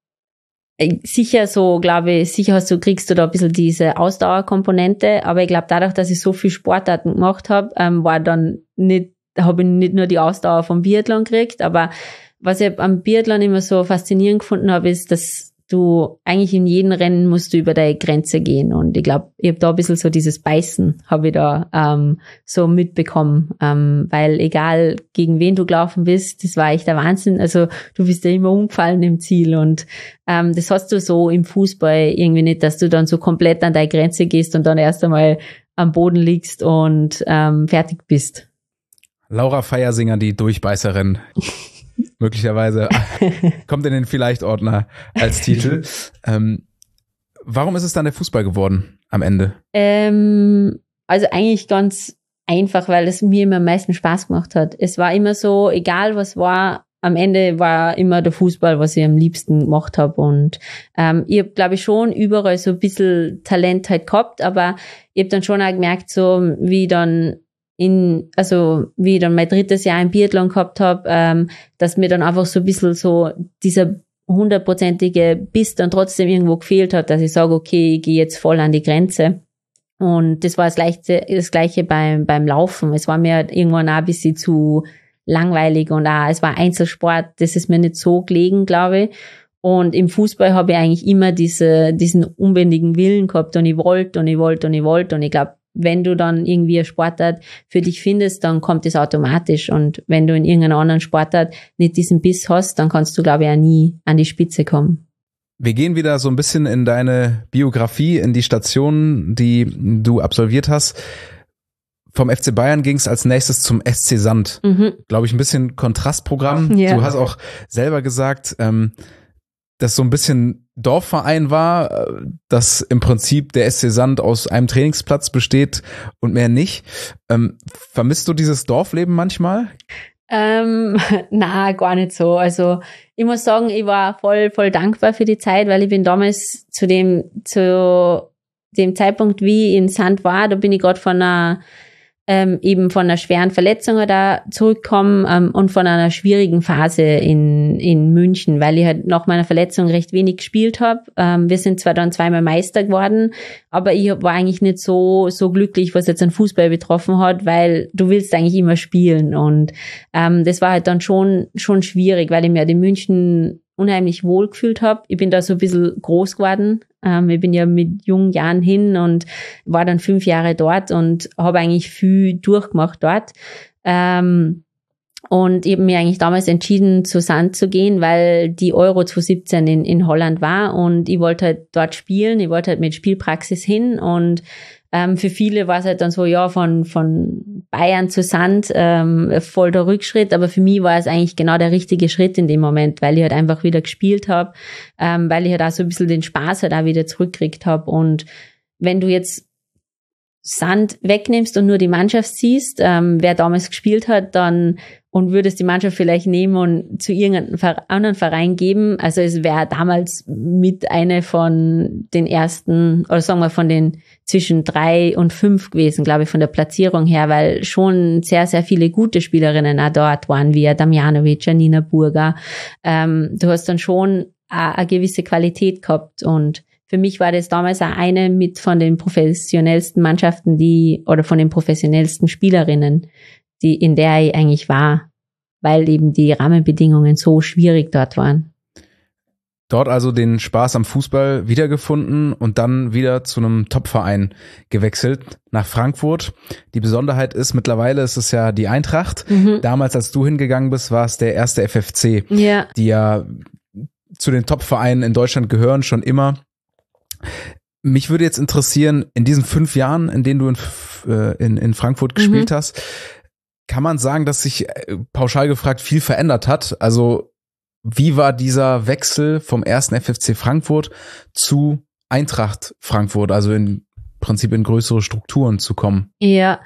sicher so, glaube ich, sicher hast du, kriegst du da ein bisschen diese Ausdauerkomponente, aber ich glaube, dadurch, dass ich so viel Sportarten gemacht habe, ähm, war dann nicht, habe ich nicht nur die Ausdauer vom Biathlon gekriegt, aber was ich am Biathlon immer so faszinierend gefunden habe, ist, dass du eigentlich in jedem Rennen musst du über deine Grenze gehen und ich glaube, ich habe da ein bisschen so dieses Beißen habe ich da ähm, so mitbekommen, ähm, weil egal gegen wen du gelaufen bist, das war echt der Wahnsinn, also du bist ja immer umgefallen im Ziel und ähm, das hast du so im Fußball irgendwie nicht, dass du dann so komplett an deine Grenze gehst und dann erst einmal am Boden liegst und ähm, fertig bist. Laura Feiersinger, die Durchbeißerin. Möglicherweise kommt in den Vielleicht-Ordner als Titel. Ähm, warum ist es dann der Fußball geworden am Ende? Ähm, also eigentlich ganz einfach, weil es mir immer am meisten Spaß gemacht hat. Es war immer so, egal was war, am Ende war immer der Fußball, was ich am liebsten gemacht habe. Und ähm, ich habe, glaube ich, schon überall so ein bisschen Talent halt gehabt, aber ich habe dann schon auch gemerkt, so wie dann in, also wie ich dann mein drittes Jahr im Biathlon gehabt habe, ähm, dass mir dann einfach so ein bisschen so dieser hundertprozentige Biss dann trotzdem irgendwo gefehlt hat, dass ich sage, okay, ich gehe jetzt voll an die Grenze. Und das war das Gleiche, das Gleiche beim, beim Laufen. Es war mir irgendwann auch ein bisschen zu langweilig und auch, es war Einzelsport, das ist mir nicht so gelegen, glaube ich. Und im Fußball habe ich eigentlich immer diese, diesen unbändigen Willen gehabt und ich wollte und ich wollte und ich wollte und ich glaube, wenn du dann irgendwie eine Sportart für dich findest, dann kommt es automatisch. Und wenn du in irgendeiner anderen Sportart nicht diesen Biss hast, dann kannst du, glaube ich, auch nie an die Spitze kommen. Wir gehen wieder so ein bisschen in deine Biografie, in die Stationen, die du absolviert hast. Vom F C Bayern ging es als nächstes zum S C Sand. Mhm. Glaube ich, ein bisschen Kontrastprogramm. Ja. Du hast auch selber gesagt, ähm, dass so ein bisschen Dorfverein war, dass im Prinzip der S C Sand aus einem Trainingsplatz besteht und mehr nicht. Ähm, vermisst du dieses Dorfleben manchmal? Ähm, na, gar nicht so. Also ich muss sagen, ich war voll, voll dankbar für die Zeit, weil ich bin damals zu dem, zu dem Zeitpunkt, wie ich in Sand war, da bin ich gerade von einer ähm, eben von einer schweren Verletzung da zurückgekommen ähm, und von einer schwierigen Phase in in München, weil ich halt nach meiner Verletzung recht wenig gespielt habe. Ähm, wir sind zwar dann zweimal Meister geworden, aber ich war eigentlich nicht so so glücklich, was jetzt den Fußball betroffen hat, weil du willst eigentlich immer spielen und ähm, das war halt dann schon schon schwierig, weil ich mir in München unheimlich wohl gefühlt habe. Ich bin da so ein bisschen groß geworden. Ähm, ich bin ja mit jungen Jahren hin und war dann fünf Jahre dort und habe eigentlich viel durchgemacht dort. Ähm, und ich habe mir eigentlich damals entschieden, zu Sand zu gehen, weil die Euro zwanzig siebzehn in, in Holland war und ich wollte halt dort spielen. Ich wollte halt mit Spielpraxis hin und Ähm, für viele war es halt dann so, ja, von von Bayern zu Sand, ähm, voll der Rückschritt. Aber für mich war es eigentlich genau der richtige Schritt in dem Moment, weil ich halt einfach wieder gespielt habe, ähm, weil ich halt auch so ein bisschen den Spaß halt auch wieder zurückgekriegt habe. Und wenn du jetzt Sand wegnimmst und nur die Mannschaft siehst, ähm, wer damals gespielt hat, dann und würdest die Mannschaft vielleicht nehmen und zu irgendeinem anderen Verein geben. Also es wäre damals mit eine von den ersten, oder sagen wir von den zwischen drei und fünf gewesen, glaube ich, von der Platzierung her, weil schon sehr, sehr viele gute Spielerinnen auch dort waren, wie Damjanovic, Janina Burger. Ähm, du hast dann schon eine, eine gewisse Qualität gehabt und für mich war das damals auch eine mit von den professionellsten Mannschaften, die, oder von den professionellsten Spielerinnen, die, in der ich eigentlich war, weil eben die Rahmenbedingungen so schwierig dort waren. Dort also den Spaß am Fußball wiedergefunden und dann wieder zu einem Top-Verein gewechselt, nach Frankfurt. Die Besonderheit ist, mittlerweile ist es ja die Eintracht. Mhm. Damals, als du hingegangen bist, war es der erste F F C, ja. die ja zu den Top-Vereinen in Deutschland gehören, schon immer. Mich würde jetzt interessieren, in diesen fünf Jahren, in denen du in, in, in Frankfurt gespielt mhm. hast, kann man sagen, dass sich pauschal gefragt viel verändert hat? Also wie war dieser Wechsel vom ersten F F C Frankfurt zu Eintracht Frankfurt, also im Prinzip in größere Strukturen zu kommen? Ja,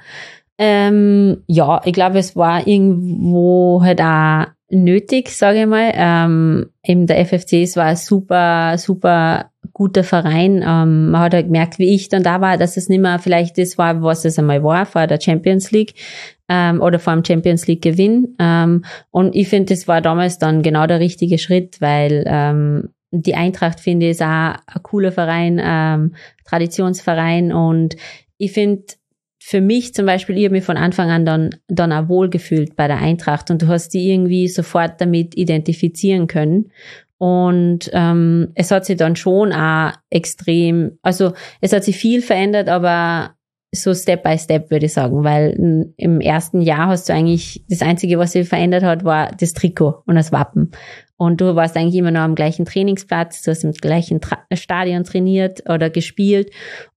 ähm, ja, ich glaube, es war irgendwo halt auch nötig, sage ich mal. Ähm, eben der F F C, es war ein super, super guter Verein. Ähm, man hat halt gemerkt, wie ich dann da war, dass es nicht mehr vielleicht das war, was es einmal war, vor der Champions League ähm, oder vor dem Champions League Gewinn. Ähm, und ich finde, das war damals dann genau der richtige Schritt, weil ähm, die Eintracht, finde ich, ist auch ein cooler Verein, ähm, Traditionsverein und ich finde, für mich zum Beispiel, ich habe mich von Anfang an dann, dann auch wohlgefühlt bei der Eintracht und du hast die irgendwie sofort damit identifizieren können. Und ähm, es hat sich dann schon auch extrem, also es hat sich viel verändert, aber so Step by Step würde ich sagen, weil im ersten Jahr hast du eigentlich, das Einzige, was sich verändert hat, war das Trikot und das Wappen. Und du warst eigentlich immer noch am gleichen Trainingsplatz, du hast im gleichen Tra- Stadion trainiert oder gespielt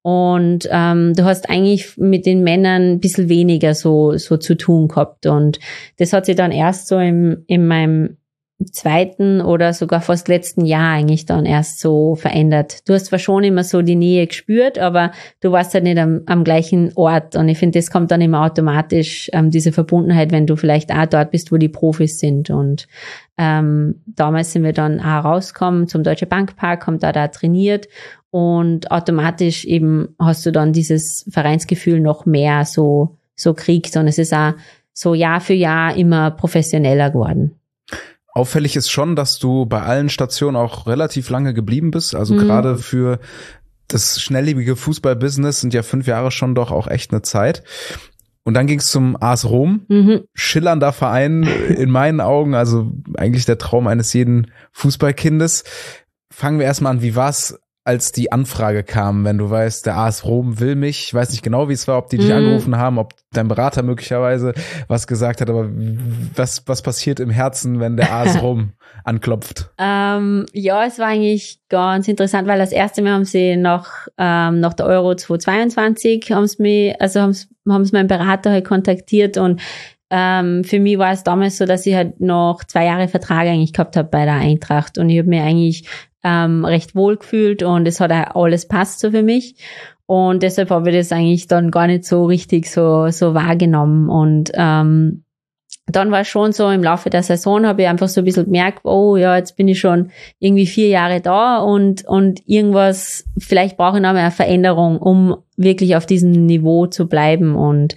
und ähm, du hast eigentlich mit den Männern ein bisschen weniger so so zu tun gehabt. Und das hat sich dann erst so im in meinem zweiten oder sogar fast letzten Jahr eigentlich dann erst so verändert. Du hast zwar schon immer so die Nähe gespürt, aber du warst halt nicht am, am gleichen Ort und ich finde, das kommt dann immer automatisch, ähm, diese Verbundenheit, wenn du vielleicht auch dort bist, wo die Profis sind. Und ähm, damals sind wir dann auch rausgekommen zum Deutsche Bankpark, haben da da trainiert und automatisch eben hast du dann dieses Vereinsgefühl noch mehr so so kriegt und es ist auch so Jahr für Jahr immer professioneller geworden. Auffällig ist schon, dass du bei allen Stationen auch relativ lange geblieben bist. Also mhm. gerade für das schnelllebige Fußballbusiness sind ja fünf Jahre schon doch auch echt eine Zeit. Und dann ging es zum A S Rom. Mhm. Schillernder Verein in meinen Augen, also eigentlich der Traum eines jeden Fußballkindes. Fangen wir erstmal an, wie war's, als die Anfrage kam, wenn du weißt, der A S Rom will mich, ich weiß nicht genau, wie es war, ob die dich mm. angerufen haben, ob dein Berater möglicherweise was gesagt hat, aber was was passiert im Herzen, wenn der A S Rom anklopft? Ähm, ja, es war eigentlich ganz interessant, weil das erste Mal haben sie nach ähm, nach der Euro zweitausendzweiundzwanzig haben sie mich, also haben sie haben sie meinen Berater halt kontaktiert und ähm, für mich war es damals so, dass ich halt noch zwei Jahre Vertrag eigentlich gehabt habe bei der Eintracht und ich habe mir eigentlich Ähm, recht wohl gefühlt und es hat auch alles passt so für mich und deshalb habe ich das eigentlich dann gar nicht so richtig so so wahrgenommen und ähm, dann war es schon so, im Laufe der Saison habe ich einfach so ein bisschen gemerkt, oh ja, jetzt bin ich schon irgendwie vier Jahre da und und irgendwas, vielleicht brauche ich noch mal eine Veränderung, um wirklich auf diesem Niveau zu bleiben und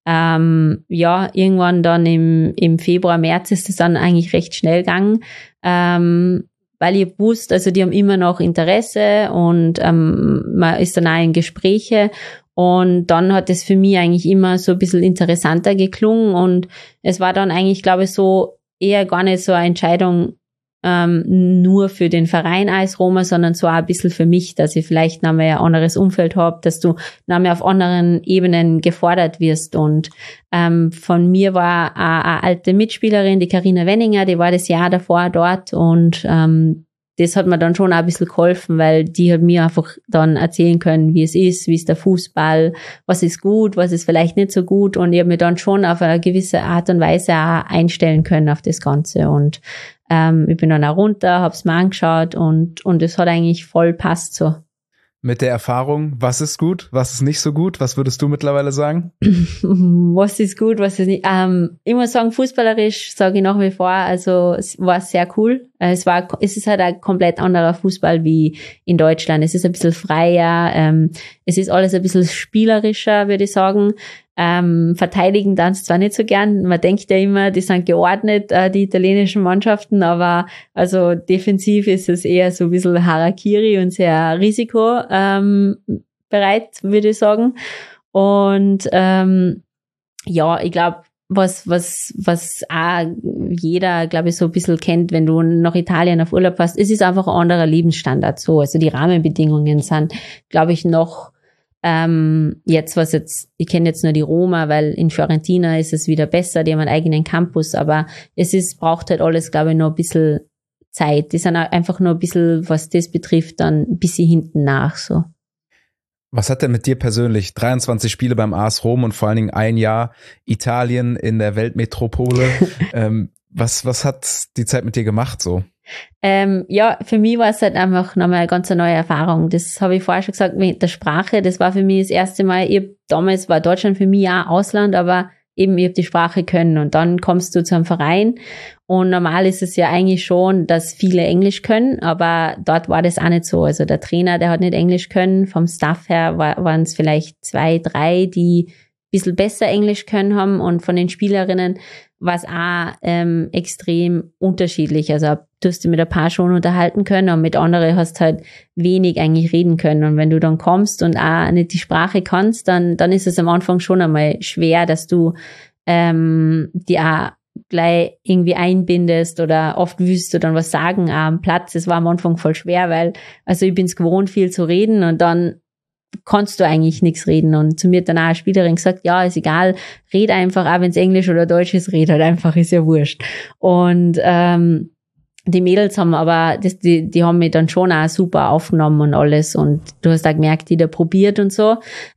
ähm, ja, irgendwann dann im, im Februar, März ist es dann eigentlich recht schnell gegangen, ähm, weil ich wusste, also die haben immer noch Interesse und ähm, man ist dann auch in Gespräche und dann hat es für mich eigentlich immer so ein bisschen interessanter geklungen und es war dann eigentlich, glaube ich, so eher gar nicht so eine Entscheidung ähm, nur für den Verein AS Roma, sondern so auch ein bisschen für mich, dass ich vielleicht noch mal ein anderes Umfeld habe, dass du noch mal auf anderen Ebenen gefordert wirst und ähm, von mir war eine, eine alte Mitspielerin, die Carina Wenninger, die war das Jahr davor dort und ähm, das hat mir dann schon auch ein bisschen geholfen, weil die hat mir einfach dann erzählen können, wie es ist, wie ist der Fußball, was ist gut, was ist vielleicht nicht so gut und ich habe mich dann schon auf eine gewisse Art und Weise auch einstellen können auf das Ganze und ähm, ich bin dann auch runter, hab's mir angeschaut und und es hat eigentlich voll passt so. Mit der Erfahrung, was ist gut, was ist nicht so gut? Was würdest du mittlerweile sagen? Was ist gut, was ist nicht? Ähm, ich muss sagen, fußballerisch sage ich nach wie vor, also es war sehr cool. Es war, es ist halt ein komplett anderer Fußball wie in Deutschland. Es ist ein bisschen freier, ähm, es ist alles ein bisschen spielerischer, würde ich sagen. Ähm, verteidigen dann zwar nicht so gern, man denkt ja immer, die sind geordnet, äh, die italienischen Mannschaften, aber also defensiv ist es eher so ein bisschen Harakiri und sehr risikobereit, ähm, bereit, würde ich sagen. Und ähm, ja, ich glaube, was was was auch jeder, glaube ich, so ein bisschen kennt, wenn du nach Italien auf Urlaub fährst, es ist einfach ein anderer Lebensstandard so. Also die Rahmenbedingungen sind, glaube ich, noch Ähm, jetzt was jetzt, ich kenne jetzt nur die Roma, weil in Fiorentina ist es wieder besser, die haben einen eigenen Campus, aber es ist, braucht halt alles, glaube ich, noch ein bisschen Zeit. Die sind einfach nur ein bisschen, was das betrifft, dann ein bisschen hinten nach, so. Was hat denn mit dir persönlich dreiundzwanzig Spiele beim AS Rom und vor allen Dingen ein Jahr Italien in der Weltmetropole, ähm, was, was hat die Zeit mit dir gemacht, so? Ähm, ja, für mich war es halt einfach nochmal eine ganz neue Erfahrung. Das habe ich vorher schon gesagt, mit der Sprache, das war für mich das erste Mal, ich hab, damals war Deutschland für mich auch Ausland, aber eben, ich habe die Sprache können und dann kommst du zu einem Verein und normal ist es ja eigentlich schon, dass viele Englisch können, aber dort war das auch nicht so. Also der Trainer, der hat nicht Englisch können, vom Staff her war, waren es vielleicht zwei, drei, die ein bisschen besser Englisch können haben und von den Spielerinnen war es auch ähm, extrem unterschiedlich. Also du hast dich mit ein paar schon unterhalten können und mit anderen hast halt wenig eigentlich reden können. Und wenn du dann kommst und auch nicht die Sprache kannst, dann dann ist es am Anfang schon einmal schwer, dass du ähm, die auch gleich irgendwie einbindest oder oft willst du dann was sagen am Platz. Es war am Anfang voll schwer, weil also ich bin es gewohnt, viel zu reden und dann kannst du eigentlich nichts reden. Und zu mir hat dann auch eine Spielerin gesagt, ja, ist egal, red einfach, auch wenn es Englisch oder Deutsch ist, red halt einfach, ist ja wurscht. Und ähm, die Mädels haben aber, das, die, die haben mich dann schon auch super aufgenommen und alles und du hast auch gemerkt, die da probiert und so.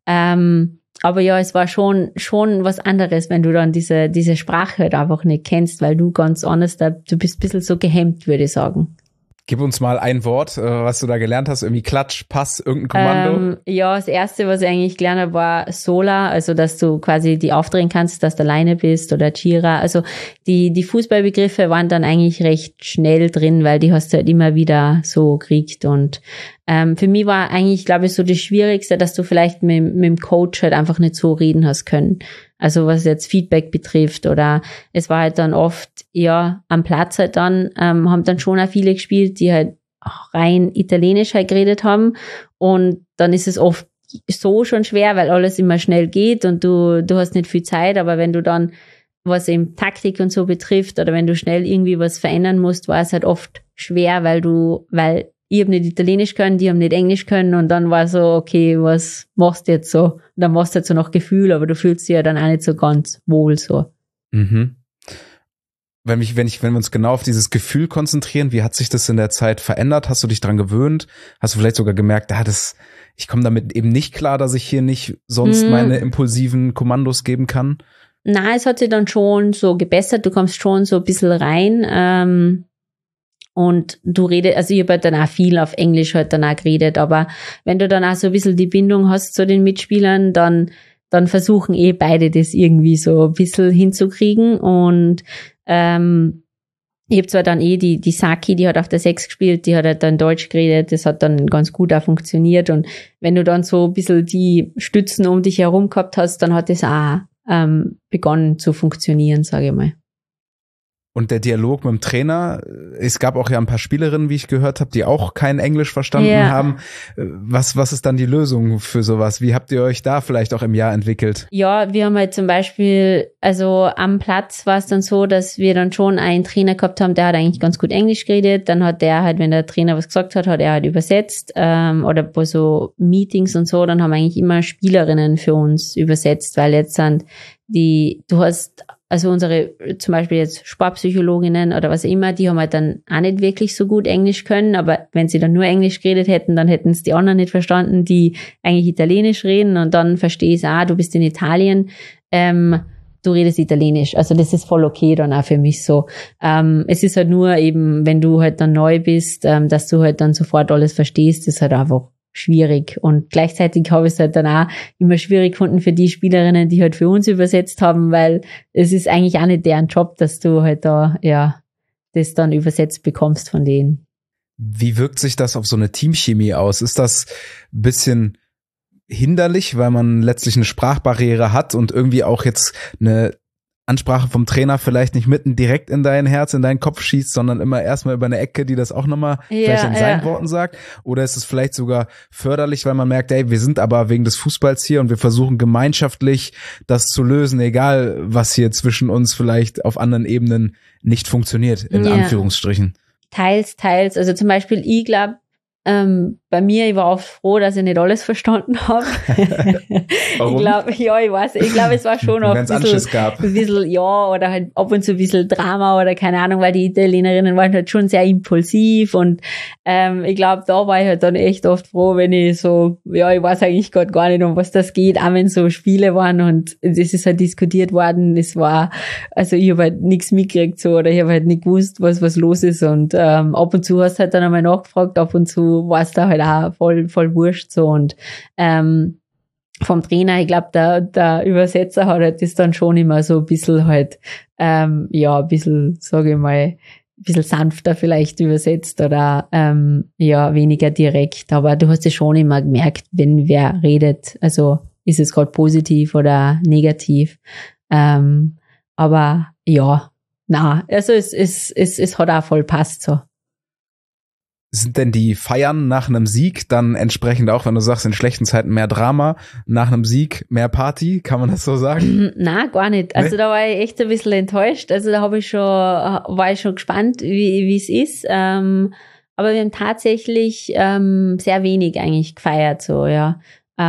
Ähm, aber ja, es war schon schon was anderes, wenn du dann diese diese Sprache halt einfach nicht kennst, weil du ganz anders, da, du bist ein bisschen so gehemmt, würde ich sagen. Gib uns mal ein Wort, was du da gelernt hast, irgendwie Klatsch, Pass, irgendein Kommando. Ähm, ja, das erste, was ich eigentlich gelernt habe, war Sola, also dass du quasi die aufdrehen kannst, dass du alleine bist oder Gira. Also die die Fußballbegriffe waren dann eigentlich recht schnell drin, weil die hast du halt immer wieder so gekriegt. Und ähm, für mich war eigentlich, glaube ich, so das Schwierigste, dass du vielleicht mit, mit dem Coach halt einfach nicht so reden hast können. Also was jetzt Feedback betrifft oder es war halt dann oft, ja, am Platz halt dann, ähm, haben dann schon auch viele gespielt, die halt auch rein Italienisch halt geredet haben und dann ist es oft so schon schwer, weil alles immer schnell geht und du du hast nicht viel Zeit, aber wenn du dann was eben Taktik und so betrifft oder wenn du schnell irgendwie was verändern musst, war es halt oft schwer, weil du, weil ich habe nicht Italienisch können, die haben nicht Englisch können und dann war so, okay, was machst du jetzt so? Und dann machst du halt so noch Gefühl, aber du fühlst dich ja dann auch nicht so ganz wohl so. Mhm. Wenn ich, wenn ich, wenn wir uns genau auf dieses Gefühl konzentrieren, wie hat sich das in der Zeit verändert? Hast du dich dran gewöhnt? Hast du vielleicht sogar gemerkt, ah, das, ich komme damit eben nicht klar, dass ich hier nicht sonst hm. meine impulsiven Kommandos geben kann? Na, es hat sich dann schon so gebessert. Du kommst schon so ein bisschen rein, ähm, und du redest, also ich habe halt dann auch viel auf Englisch halt dann auch geredet, aber wenn du dann auch so ein bisschen die Bindung hast zu den Mitspielern, dann, dann versuchen eh beide das irgendwie so ein bisschen hinzukriegen und ähm, ich habe zwar dann eh die, die Saki, die hat auf der Sechs gespielt, die hat halt dann Deutsch geredet, das hat dann ganz gut auch funktioniert und wenn du dann so ein bisschen die Stützen um dich herum gehabt hast, dann hat das auch ähm, begonnen zu funktionieren, sage ich mal. Und der Dialog mit dem Trainer, es gab auch ja ein paar Spielerinnen, wie ich gehört habe, die auch kein Englisch verstanden ja. haben. Was, was ist dann die Lösung für sowas? Wie habt ihr euch da vielleicht auch im Jahr entwickelt? Ja, wir haben halt zum Beispiel, also am Platz war es dann so, dass wir dann schon einen Trainer gehabt haben, der hat eigentlich ganz gut Englisch geredet. Dann hat der halt, wenn der Trainer was gesagt hat, hat er halt übersetzt. Ähm, oder bei so Meetings und so, dann haben eigentlich immer Spielerinnen für uns übersetzt, weil jetzt sind die, du hast also unsere, zum Beispiel jetzt Sportpsychologinnen oder was immer, die haben halt dann auch nicht wirklich so gut Englisch können, aber wenn sie dann nur Englisch geredet hätten, dann hätten es die anderen nicht verstanden, die eigentlich Italienisch reden, und dann verstehst du, ah, du bist in Italien, ähm, du redest Italienisch. Also das ist voll okay dann auch für mich so. Ähm, es ist halt nur eben, wenn du halt dann neu bist, ähm, dass du halt dann sofort alles verstehst, ist halt einfach schwierig. Und gleichzeitig habe ich es halt dann auch immer schwierig gefunden für die Spielerinnen, die halt für uns übersetzt haben, weil es ist eigentlich auch nicht deren Job, dass du halt da, ja, das dann übersetzt bekommst von denen. Wie wirkt sich das auf so eine Teamchemie aus? Ist das ein bisschen hinderlich, weil man letztlich eine Sprachbarriere hat und irgendwie auch jetzt eine Ansprache vom Trainer vielleicht nicht mitten direkt in dein Herz, in deinen Kopf schießt, sondern immer erstmal über eine Ecke, die das auch nochmal ja, vielleicht in seinen ja. Worten sagt? Oder ist es vielleicht sogar förderlich, weil man merkt, ey, wir sind aber wegen des Fußballs hier und wir versuchen gemeinschaftlich das zu lösen, egal was hier zwischen uns vielleicht auf anderen Ebenen nicht funktioniert, in ja. Anführungsstrichen? Teils, teils. Also zum Beispiel, ich glaube, Ähm, bei mir, ich war oft froh, dass ich nicht alles verstanden habe. Warum? Ich glaube, ja, ich weiß, ich glaube, es war schon auch ein bisschen, gab. ein bisschen, ja, oder halt ab und zu ein bisschen Drama oder keine Ahnung, weil die Italienerinnen waren halt schon sehr impulsiv und ähm, ich glaube, da war ich halt dann echt oft froh, wenn ich so, ja, ich weiß eigentlich gerade gar nicht, um was das geht, auch wenn so Spiele waren und das ist halt diskutiert worden, es war, also ich habe halt nichts mitgekriegt so, oder ich habe halt nicht gewusst, was was los ist, und ähm, ab und zu hast du halt dann einmal nachgefragt, ab und zu war es da halt auch voll, voll wurscht so, und ähm, vom Trainer, ich glaube, der, der Übersetzer hat halt das dann schon immer so ein bisschen halt, ähm, ja, ein bisschen, sage ich mal, ein bisschen sanfter vielleicht übersetzt oder ähm, ja, weniger direkt, aber du hast ja schon immer gemerkt, wenn wer redet, also ist es gerade positiv oder negativ, ähm, aber ja, na, also es, es, es, es hat auch voll passt so. Sind denn die Feiern nach einem Sieg dann entsprechend auch, wenn du sagst, in schlechten Zeiten mehr Drama, nach einem Sieg mehr Party? Kann man das so sagen? Na, gar nicht. Also nee? Da war ich echt ein bisschen enttäuscht. Also da habe ich schon, war ich schon gespannt, wie wie es ist. Ähm, aber wir haben tatsächlich ähm, sehr wenig eigentlich gefeiert, so, ja.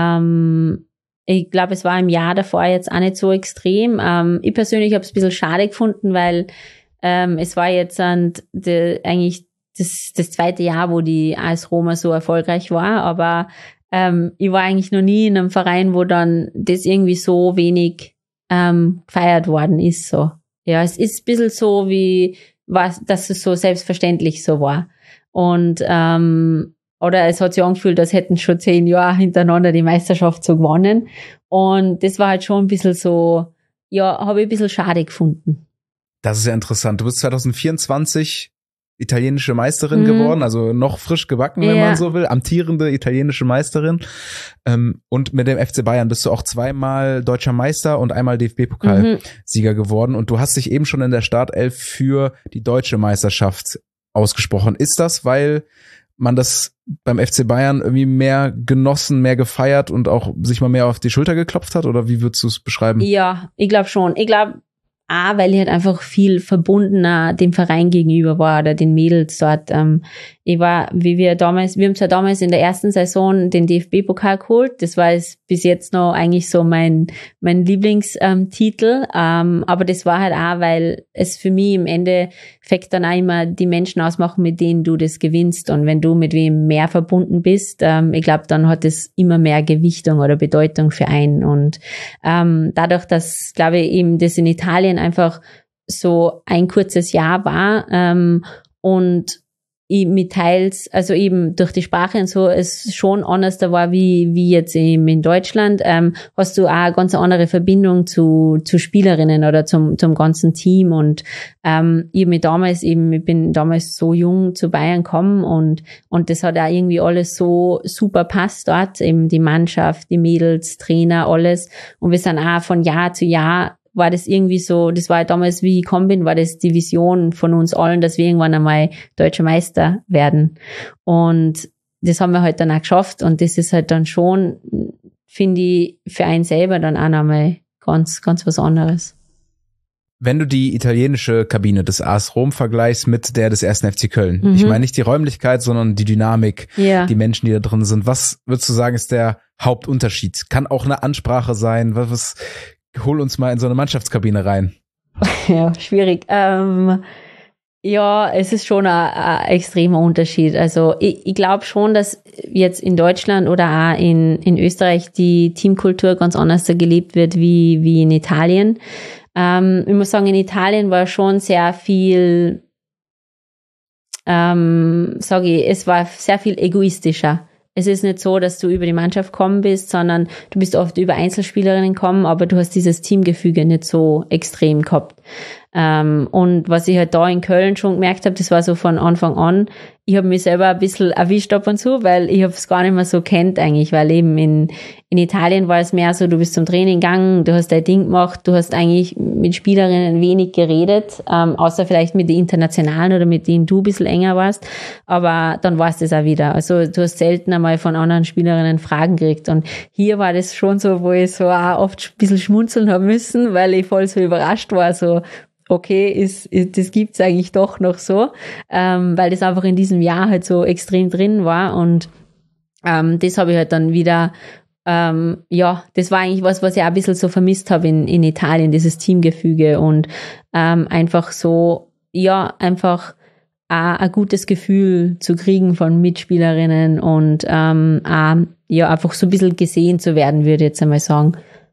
Ähm, ich glaube, es war im Jahr davor jetzt auch nicht so extrem. Ähm, ich persönlich habe es ein bisschen schade gefunden, weil ähm, es war jetzt an de, eigentlich Das, das zweite Jahr, wo die A S Roma so erfolgreich war, aber ähm, ich war eigentlich noch nie in einem Verein, wo dann das irgendwie so wenig ähm, gefeiert worden ist. So, ja, es ist ein bisschen so wie, was, dass es so selbstverständlich so war. Und ähm, oder es hat sich angefühlt, als hätten schon zehn Jahre hintereinander die Meisterschaft so gewonnen. Und das war halt schon ein bisschen so, ja, habe ich ein bisschen schade gefunden. Das ist ja interessant. Du bist zwanzig vierundzwanzig italienische Meisterin mhm. geworden, also noch frisch gebacken, wenn ja. man so will, amtierende italienische Meisterin. Ähm, und mit dem F C Bayern bist du auch zweimal deutscher Meister und einmal D F B-Pokalsieger mhm. geworden. Und du hast dich eben schon in der Startelf für die deutsche Meisterschaft ausgesprochen. Ist das, weil man das beim F C Bayern irgendwie mehr genossen, mehr gefeiert und auch sich mal mehr auf die Schulter geklopft hat? Oder wie würdest du es beschreiben? Ja, ich glaube schon. Ich glaube, A, weil ich halt einfach viel verbundener dem Verein gegenüber war oder den Mädels dort. Ähm, ich war, wie wir damals, wir haben zwar damals in der ersten Saison den D F B-Pokal geholt, das war es bis jetzt noch eigentlich so mein mein Lieblingstitel, ähm, aber das war halt auch, weil es für mich im Endeffekt dann auch immer die Menschen ausmachen, mit denen du das gewinnst, und wenn du mit wem mehr verbunden bist, ähm, ich glaube, dann hat es immer mehr Gewichtung oder Bedeutung für einen, und ähm, dadurch, dass, glaube ich, eben das in Italien einfach so ein kurzes Jahr war ähm, und ich mit teils, also eben durch die Sprache und so, es schon anders da war wie, wie jetzt eben in Deutschland, ähm, hast du auch eine ganz andere Verbindung zu, zu Spielerinnen oder zum, zum ganzen Team und, ähm, ich hab mich damals eben, ich bin damals so jung zu Bayern gekommen und, und das hat auch irgendwie alles so super passt dort, eben die Mannschaft, die Mädels, Trainer, alles und wir sind auch von Jahr zu Jahr war das irgendwie so, das war damals, wie ich gekommen bin, war das die Vision von uns allen, dass wir irgendwann einmal Deutscher Meister werden. Und das haben wir halt dann auch geschafft. Und das ist halt dann schon, finde ich, für einen selber dann auch nochmal ganz, ganz was anderes. Wenn du die italienische Kabine des A S Rom vergleichst mit der des ersten F C Köln, mhm. ich meine nicht die Räumlichkeit, sondern die Dynamik, ja. die Menschen, die da drin sind, was würdest du sagen, ist der Hauptunterschied? Kann auch eine Ansprache sein, was, was hol uns mal in so eine Mannschaftskabine rein. Ja, schwierig. Ähm, ja, es ist schon ein, ein extremer Unterschied. Also ich, ich glaube schon, dass jetzt in Deutschland oder auch in, in Österreich die Teamkultur ganz anders gelebt wird wie, wie in Italien. Ähm, ich muss sagen, in Italien war schon sehr viel, ähm, sage ich, es war sehr viel egoistischer. Es ist nicht so, dass du über die Mannschaft gekommen bist, sondern du bist oft über Einzelspielerinnen gekommen, aber du hast dieses Teamgefüge nicht so extrem gehabt. Ähm, und was ich halt da in Köln schon gemerkt habe, das war so von Anfang an, ich habe mich selber ein bisschen erwischt ab und zu, weil ich habe es gar nicht mehr so kennt eigentlich, weil eben in, in Italien war es mehr so, du bist zum Training gegangen, du hast dein Ding gemacht, du hast eigentlich mit Spielerinnen wenig geredet, ähm, außer vielleicht mit den Internationalen oder mit denen du ein bisschen enger warst, aber dann war es das auch wieder. Also du hast selten einmal von anderen Spielerinnen Fragen gekriegt und hier war das schon so, wo ich so auch oft ein bisschen schmunzeln habe müssen, weil ich voll so überrascht war, so okay, ist, ist das gibt's eigentlich doch noch so, ähm, weil das einfach in diesem Jahr halt so extrem drin war und ähm, das habe ich halt dann wieder, ähm, ja, das war eigentlich was, was ich auch ein bisschen so vermisst habe in, in Italien, dieses Teamgefüge und ähm, einfach so, ja, einfach auch ein gutes Gefühl zu kriegen von Mitspielerinnen und ähm, auch, ja, einfach so ein bisschen gesehen zu werden, würde ich jetzt einmal sagen.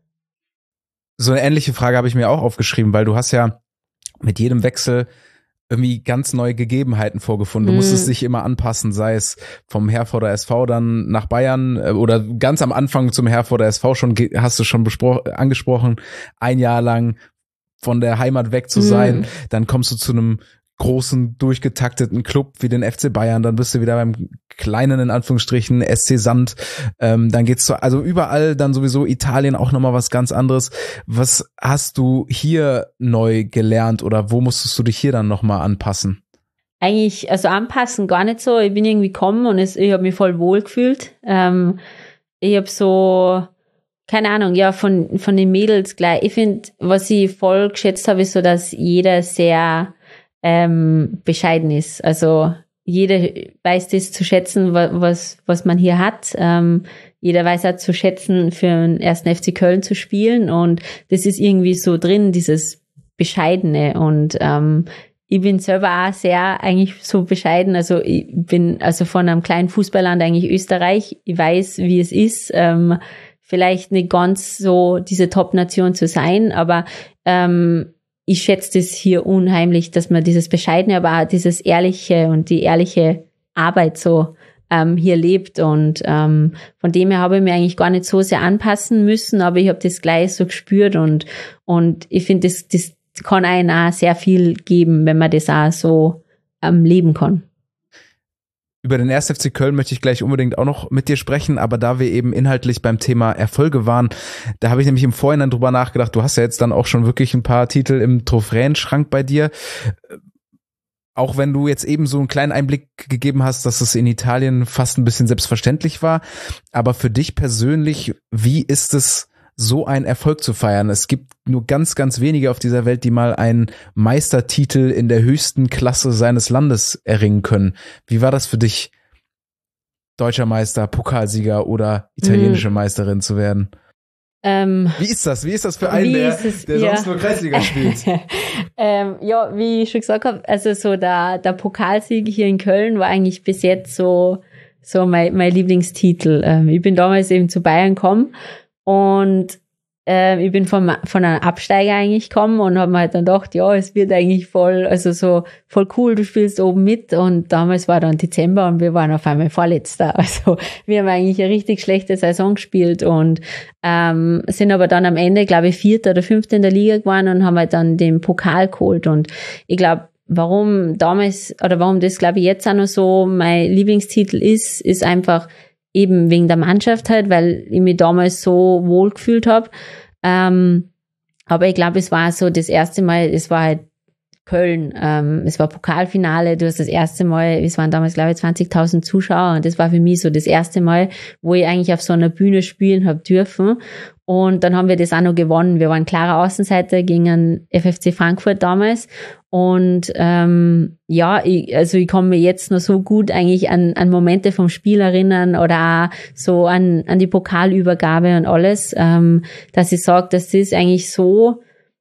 So eine ähnliche Frage habe ich mir auch aufgeschrieben, weil du hast ja mit jedem Wechsel irgendwie ganz neue Gegebenheiten vorgefunden. Du mm. musstest dich immer anpassen, sei es vom Herforder S V dann nach Bayern oder ganz am Anfang zum Herforder S V schon, hast du schon bespro- angesprochen, ein Jahr lang von der Heimat weg zu sein. Mm. Dann kommst du zu einem großen, durchgetakteten Club wie den F C Bayern, dann bist du wieder beim kleinen, in Anführungsstrichen, S C Sand, ähm, dann geht's zu, also überall dann sowieso Italien auch nochmal was ganz anderes. Was hast du hier neu gelernt oder wo musstest du dich hier dann nochmal anpassen? Eigentlich, also anpassen gar nicht so, ich bin irgendwie gekommen und es, ich habe mich voll wohl gefühlt. Ähm, ich habe so, keine Ahnung, ja, von, von den Mädels gleich, ich finde, was ich voll geschätzt habe, ist so, dass jeder sehr Ähm, bescheiden ist. Also jeder weiß das zu schätzen, was was man hier hat. Ähm, jeder weiß auch zu schätzen, für den ersten F C Köln zu spielen und das ist irgendwie so drin, dieses Bescheidene und ähm, ich bin selber auch sehr eigentlich so bescheiden. Also ich bin also von einem kleinen Fußballland eigentlich Österreich. Ich weiß, wie es ist, ähm, vielleicht nicht ganz so diese Top-Nation zu sein, aber ähm, ich schätze das hier unheimlich, dass man dieses Bescheidene, aber auch dieses Ehrliche und die ehrliche Arbeit so ähm, hier lebt. Und ähm, von dem her habe ich mich eigentlich gar nicht so sehr anpassen müssen, aber ich habe das gleich so gespürt und und ich finde, das, das kann einem auch sehr viel geben, wenn man das auch so ähm, leben kann. Über den ersten F C Köln möchte ich gleich unbedingt auch noch mit dir sprechen, aber da wir eben inhaltlich beim Thema Erfolge waren, da habe ich nämlich im Vorhinein drüber nachgedacht, du hast ja jetzt dann auch schon wirklich ein paar Titel im Trophäenschrank bei dir. Auch wenn du jetzt eben so einen kleinen Einblick gegeben hast, dass es in Italien fast ein bisschen selbstverständlich war, aber für dich persönlich, wie ist es, so einen Erfolg zu feiern? Es gibt nur ganz, ganz wenige auf dieser Welt, die mal einen Meistertitel in der höchsten Klasse seines Landes erringen können. Wie war das für dich, deutscher Meister, Pokalsieger oder italienische mhm. Meisterin zu werden? Ähm, wie ist das? Wie ist das für einen, der, es, der ja. sonst nur Kreisliga spielt? ähm, ja, wie ich schon gesagt habe, also so der, der Pokalsieg hier in Köln war eigentlich bis jetzt so, so mein, mein Lieblingstitel. Ähm, ich bin damals eben zu Bayern gekommen und äh, ich bin vom, von einem Absteiger eigentlich gekommen und habe mir halt dann gedacht, ja, es wird eigentlich voll, also so voll cool, du spielst oben mit und damals war dann Dezember und wir waren auf einmal Vorletzter. Also wir haben eigentlich eine richtig schlechte Saison gespielt und ähm, sind aber dann am Ende, glaube ich, Vierter oder Fünfter in der Liga geworden und haben halt dann den Pokal geholt und ich glaube, warum damals oder warum das, glaube ich, jetzt auch noch so mein Lieblingstitel ist, ist einfach eben wegen der Mannschaft halt, weil ich mich damals so wohl gefühlt habe. Ähm, aber ich glaube, es war so das erste Mal, es war halt Köln, ähm, es war Pokalfinale, du hast das erste Mal, es waren damals, glaube ich, zwanzigtausend Zuschauer und das war für mich so das erste Mal, wo ich eigentlich auf so einer Bühne spielen habe dürfen. Und dann haben wir das auch noch gewonnen. Wir waren klarer Außenseiter gegen einen F F C Frankfurt damals. Und ähm, ja, ich, also ich kann mir jetzt noch so gut eigentlich an, an Momente vom Spiel erinnern oder auch so an, an die Pokalübergabe und alles, ähm, dass ich sage, dass das eigentlich so,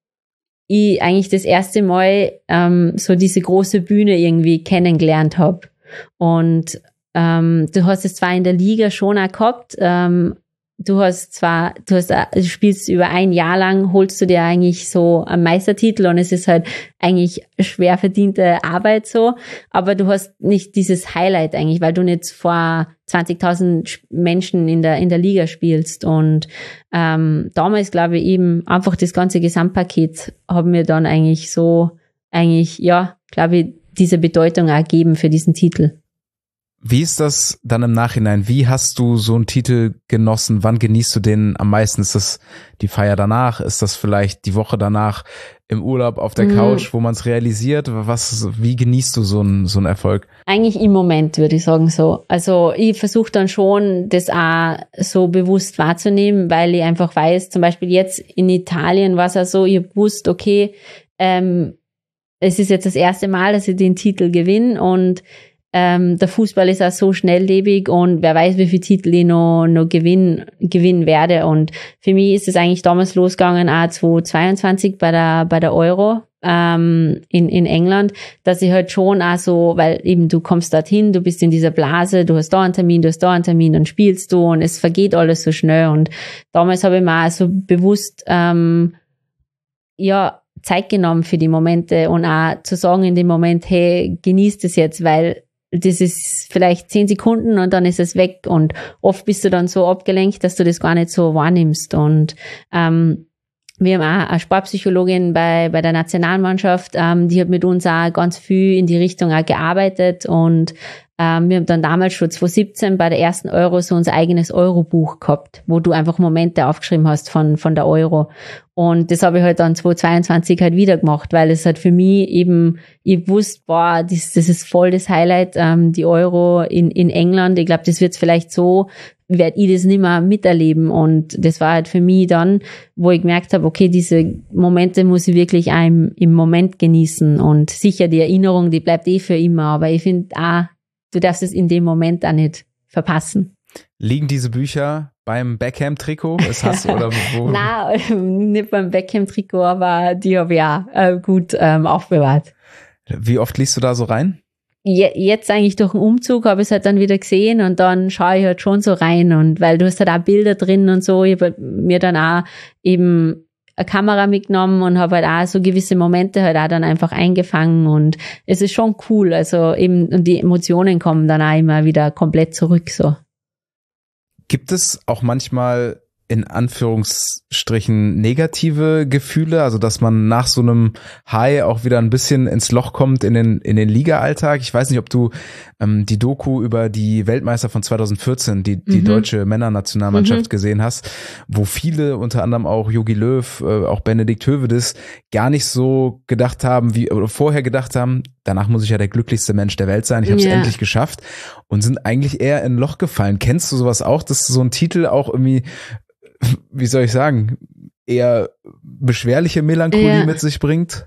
ich eigentlich das erste Mal ähm, so diese große Bühne irgendwie kennengelernt habe. Und ähm, du hast es zwar in der Liga schon auch gehabt, ähm, du hast zwar, du hast, du spielst über ein Jahr lang, holst du dir eigentlich so einen Meistertitel und es ist halt eigentlich schwer verdiente Arbeit so, aber du hast nicht dieses Highlight eigentlich, weil du nicht vor zwanzigtausend Menschen in der in der Liga spielst und ähm, damals glaube ich eben einfach das ganze Gesamtpaket haben mir dann eigentlich so eigentlich, ja, glaube ich, diese Bedeutung auch gegeben für diesen Titel. Wie ist das dann im Nachhinein? Wie hast du so einen Titel genossen? Wann genießt du den am meisten? Ist das die Feier danach? Ist das vielleicht die Woche danach im Urlaub auf der mhm. Couch, wo man es realisiert? Was, wie genießt du so einen, so einen Erfolg? Eigentlich im Moment, würde ich sagen so. Also ich versuche dann schon, das auch so bewusst wahrzunehmen, weil ich einfach weiß, zum Beispiel jetzt in Italien war es auch so, ich habe gewusst, okay, ähm, es ist jetzt das erste Mal, dass ich den Titel gewinne und Ähm, der Fußball ist auch so schnelllebig und wer weiß, wie viele Titel ich noch, noch gewinnen, gewinnen werde. Und für mich ist es eigentlich damals losgegangen, auch zweitausendzweiundzwanzig bei der, bei der Euro, ähm, in, in England, dass ich halt schon auch so, weil eben du kommst dorthin, du bist in dieser Blase, du hast da einen Termin, du hast da einen Termin, dann spielst du und es vergeht alles so schnell. Und damals habe ich mir auch so bewusst, ähm, ja, Zeit genommen für die Momente und auch zu sagen in dem Moment, hey, genießt es jetzt, weil das ist vielleicht zehn Sekunden und dann ist es weg und oft bist du dann so abgelenkt, dass du das gar nicht so wahrnimmst und ähm, wir haben auch eine Sportpsychologin bei bei der Nationalmannschaft, ähm, die hat mit uns auch ganz viel in die Richtung auch gearbeitet und ähm, wir haben dann damals schon zweitausendsiebzehn bei der ersten Euro so unser eigenes Euro-Buch gehabt, wo du einfach Momente aufgeschrieben hast von von der Euro und das habe ich halt dann zweitausendzweiundzwanzig halt wieder gemacht, weil es halt für mich eben, ich wusste, boah, das, das ist voll das Highlight, ähm, die Euro in in England, ich glaube, das wird vielleicht so, werde ich das nicht mehr miterleben und das war halt für mich dann, wo ich gemerkt habe, okay, diese Momente muss ich wirklich auch im, im Moment genießen und sicher die Erinnerung, die bleibt eh für immer, aber ich finde auch, du darfst es in dem Moment auch nicht verpassen. Liegen diese Bücher beim Beckham-Trikot? Es hast oder wo? Nein, nicht beim Beckham-Trikot, aber die habe ich auch äh, gut ähm, aufbewahrt. Wie oft liest du da so rein? Je, jetzt eigentlich durch den Umzug habe ich es halt dann wieder gesehen und dann schaue ich halt schon so rein und weil du hast halt auch Bilder drin und so, ich habe mir dann auch eben eine Kamera mitgenommen und habe halt auch so gewisse Momente halt auch dann einfach eingefangen und es ist schon cool, also eben und die Emotionen kommen dann auch immer wieder komplett zurück so. Gibt es auch manchmal in Anführungsstrichen negative Gefühle, also dass man nach so einem High auch wieder ein bisschen ins Loch kommt in den in den Liga-Alltag? Ich weiß nicht, ob du ähm, die Doku über die Weltmeister von zweitausendvierzehn, die die mhm. deutsche Männernationalmannschaft mhm. gesehen hast, wo viele, unter anderem auch Jogi Löw, äh, auch Benedikt Höwedes, gar nicht so gedacht haben, wie oder vorher gedacht haben, danach muss ich ja der glücklichste Mensch der Welt sein, ich habe es ja. endlich geschafft und sind eigentlich eher in ein Loch gefallen. Kennst du sowas auch, dass so ein Titel auch irgendwie, wie soll ich sagen, eher beschwerliche Melancholie ja. mit sich bringt?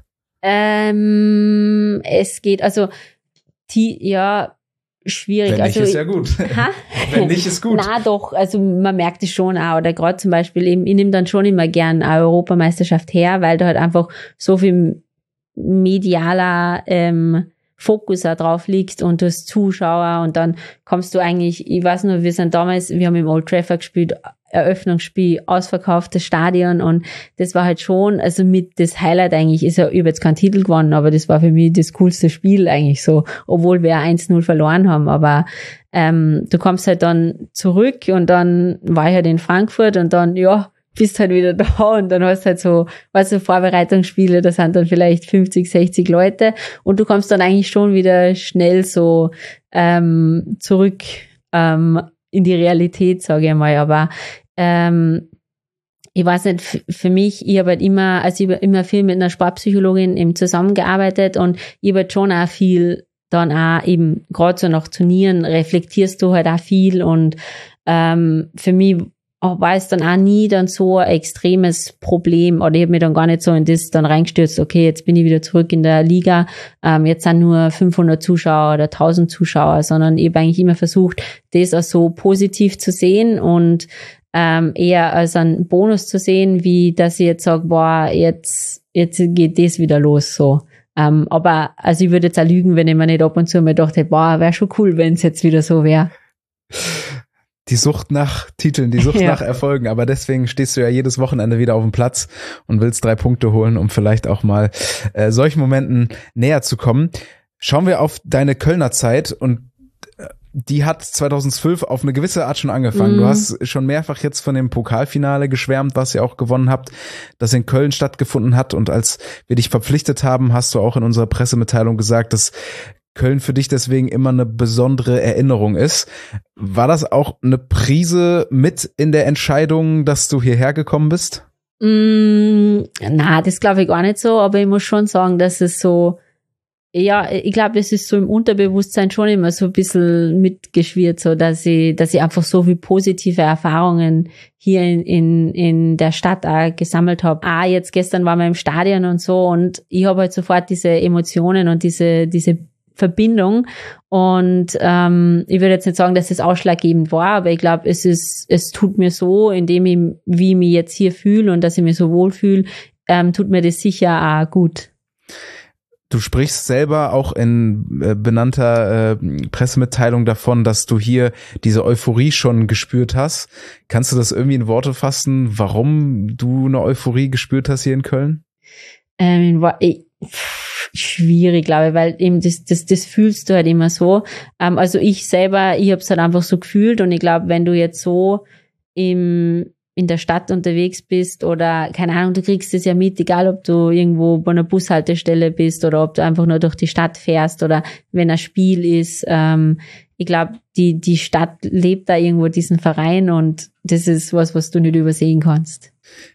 Ähm, es geht, also, die, ja, schwierig. Wenn nicht, also, ist ja gut. Ha? Wenn nicht, ist gut. Na doch, also man merkt es schon auch, oder gerade zum Beispiel eben, ich nehme dann schon immer gern eine Europameisterschaft her, weil da halt einfach so viel medialer ähm, Fokus auch drauf liegt und du hast Zuschauer und dann kommst du eigentlich, ich weiß nur, wir sind damals, wir haben im Old Trafford gespielt, Eröffnungsspiel, ausverkauftes Stadion und das war halt schon, also mit das Highlight eigentlich, ist ja, ich habe jetzt keinen Titel gewonnen, aber das war für mich das coolste Spiel eigentlich so, obwohl wir eins null verloren haben, aber ähm, du kommst halt dann zurück und dann war ich halt in Frankfurt und dann, ja, bist halt wieder da und dann hast halt so, weißt du, Vorbereitungsspiele, da sind dann vielleicht fünfzig, sechzig Leute und du kommst dann eigentlich schon wieder schnell so ähm, zurück ähm, in die Realität, sage ich mal, aber ähm, ich weiß nicht, f- für mich, ich habe halt immer, also ich habe immer viel mit einer Sportpsychologin eben zusammengearbeitet und ich habe halt schon auch viel dann auch eben, gerade so nach Turnieren reflektierst du halt auch viel und ähm, für mich war es dann auch nie dann so ein extremes Problem oder ich habe mich dann gar nicht so in das dann reingestürzt, okay, jetzt bin ich wieder zurück in der Liga, ähm, jetzt sind nur fünfhundert Zuschauer oder tausend Zuschauer, sondern ich habe eigentlich immer versucht, das auch so positiv zu sehen und ähm, eher als einen Bonus zu sehen, wie dass ich jetzt sage, boah, jetzt, jetzt geht das wieder los, so. Ähm, aber, also ich würde jetzt auch lügen, wenn ich mir nicht ab und zu mal dachte, boah, wäre schon cool, wenn es jetzt wieder so wäre. Die Sucht nach Titeln, die Sucht Ja. nach Erfolgen, aber deswegen stehst du ja jedes Wochenende wieder auf dem Platz und willst drei Punkte holen, um vielleicht auch mal äh, solchen Momenten näher zu kommen. Schauen wir auf deine Kölner Zeit und äh, die hat zweitausendzwölf auf eine gewisse Art schon angefangen. Mhm. Du hast schon mehrfach jetzt von dem Pokalfinale geschwärmt, was ihr auch gewonnen habt, das in Köln stattgefunden hat und als wir dich verpflichtet haben, hast du auch in unserer Pressemitteilung gesagt, dass Köln für dich deswegen immer eine besondere Erinnerung ist. War das auch eine Prise mit in der Entscheidung, dass du hierher gekommen bist? Mm, na, das glaube ich gar nicht so, aber ich muss schon sagen, dass es so, ja, ich glaube, es ist so im Unterbewusstsein schon immer so ein bisschen mitgeschwirrt, so dass ich, dass ich einfach so viel positive Erfahrungen hier in, in, in der Stadt auch gesammelt habe. Ah, jetzt gestern waren wir im Stadion und so und ich habe halt sofort diese Emotionen und diese, diese Verbindung und ähm, ich würde jetzt nicht sagen, dass es ausschlaggebend war, aber ich glaube, es ist, es tut mir so, indem ich, wie ich mich jetzt hier fühle und dass ich mich so wohl fühle, ähm, tut mir das sicher auch gut. Du sprichst selber auch in äh, benannter äh, Pressemitteilung davon, dass du hier diese Euphorie schon gespürt hast. Kannst du das irgendwie in Worte fassen, warum du eine Euphorie gespürt hast hier in Köln? Ähm, war, ich, schwierig, glaube ich, weil eben das, das, das fühlst du halt immer so. Ähm, also ich selber, ich habe es halt einfach so gefühlt und ich glaube, wenn du jetzt so im, in der Stadt unterwegs bist oder, keine Ahnung, du kriegst es ja mit, egal ob du irgendwo bei einer Bushaltestelle bist oder ob du einfach nur durch die Stadt fährst oder wenn ein Spiel ist. Ähm, ich glaube, die, die Stadt lebt da irgendwo diesen Verein und das ist was, was du nicht übersehen kannst.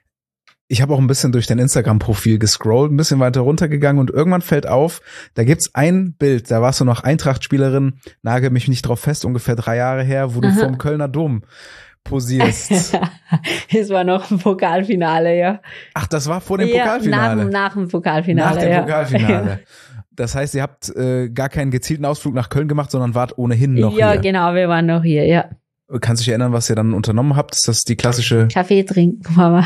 Ich habe auch ein bisschen durch dein Instagram-Profil gescrollt, ein bisschen weiter runtergegangen und irgendwann fällt auf, da gibt's ein Bild, da warst du noch Eintracht-Spielerin, nagel mich nicht drauf fest, ungefähr drei Jahre her, wo du Aha. vorm Kölner Dom posierst. Es war noch ein Pokalfinale, ja. Ach, das war vor dem Ja, Pokalfinale? Nach, nach dem Pokalfinale, Nach dem ja. Pokalfinale. Das heißt, ihr habt äh, gar keinen gezielten Ausflug nach Köln gemacht, sondern wart ohnehin noch ja, hier. genau, wir waren noch hier, ja. Kannst du dich erinnern, was ihr dann unternommen habt? Ist das die klassische... Kaffee trinken, Mama.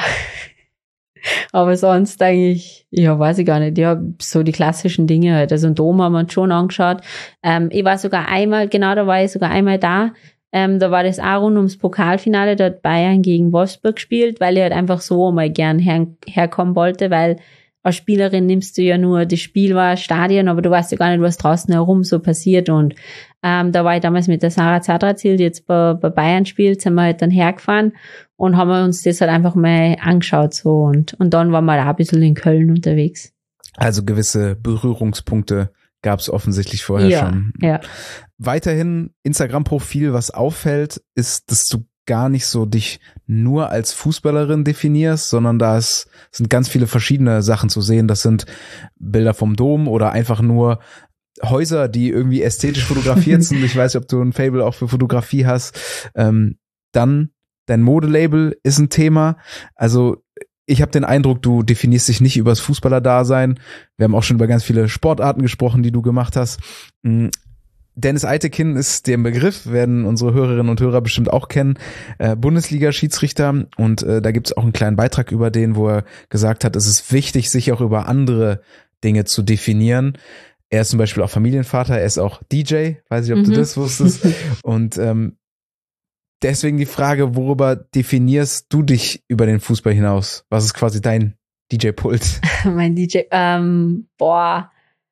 Aber sonst eigentlich, ja, weiß ich gar nicht, ja, so die klassischen Dinge halt. Also einen Dom haben wir uns schon angeschaut. Ähm, ich war sogar einmal, genau, da war ich sogar einmal da. Ähm, da war das auch rund ums Pokalfinale, da hat Bayern gegen Wolfsburg gespielt, weil ich halt einfach so mal gern her, herkommen wollte, weil als Spielerin nimmst du ja nur, das Spiel war Stadion, aber du weißt ja gar nicht, was draußen herum so passiert und ähm, da war ich damals mit der Sarah Zadrazil, die jetzt bei, bei Bayern spielt, sind wir halt dann hergefahren und haben uns das halt einfach mal angeschaut so und, und dann waren wir da ein bisschen in Köln unterwegs. Also gewisse Berührungspunkte gab es offensichtlich vorher ja, schon. Ja. Weiterhin Instagram-Profil, was auffällt, ist, dass du gar nicht so dich nur als Fußballerin definierst, sondern da ist, sind ganz viele verschiedene Sachen zu sehen. Das sind Bilder vom Dom oder einfach nur Häuser, die irgendwie ästhetisch fotografiert sind. Ich weiß nicht, ob du ein Faible auch für Fotografie hast. Ähm, dann dein Modelabel ist ein Thema. Also ich habe den Eindruck, du definierst dich nicht über das Fußballer-Dasein. Wir haben auch schon über ganz viele Sportarten gesprochen, die du gemacht hast. Dennis Eitekin ist der Begriff, werden unsere Hörerinnen und Hörer bestimmt auch kennen, äh, Bundesliga-Schiedsrichter und äh, da gibt es auch einen kleinen Beitrag über den, wo er gesagt hat, es ist wichtig, sich auch über andere Dinge zu definieren. Er ist zum Beispiel auch Familienvater, er ist auch D J, weiß ich, ob mhm. du das wusstest und ähm, Deswegen die Frage, worüber definierst du dich über den Fußball hinaus? Was ist quasi dein D J-Pult? Mein D J, ähm, boah,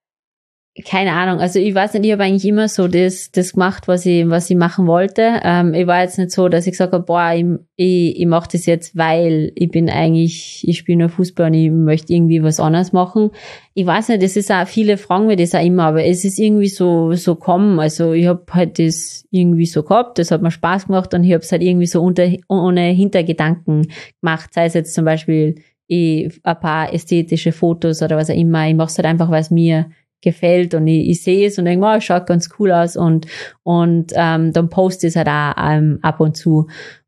keine Ahnung. Also ich weiß nicht, ich habe eigentlich immer so das, das gemacht, was ich, was ich machen wollte. Ähm, ich war jetzt nicht so, dass ich gesagt habe, boah, ich, ich, ich mache das jetzt, weil ich bin eigentlich, ich spiele nur Fußball und ich möchte irgendwie was anderes machen. Ich weiß nicht, das ist auch, viele fragen mir das auch immer, aber es ist irgendwie so, so kommen. Also ich habe halt das irgendwie so gehabt, das hat mir Spaß gemacht und ich habe es halt irgendwie so unter, ohne Hintergedanken gemacht. Sei es jetzt zum Beispiel ich, ein paar ästhetische Fotos oder was auch immer. Ich mache es halt einfach, weil es mir gefällt und ich, ich sehe es und denke, oh, schaut ganz cool aus und und ähm, dann poste ich es halt auch ähm, ab und zu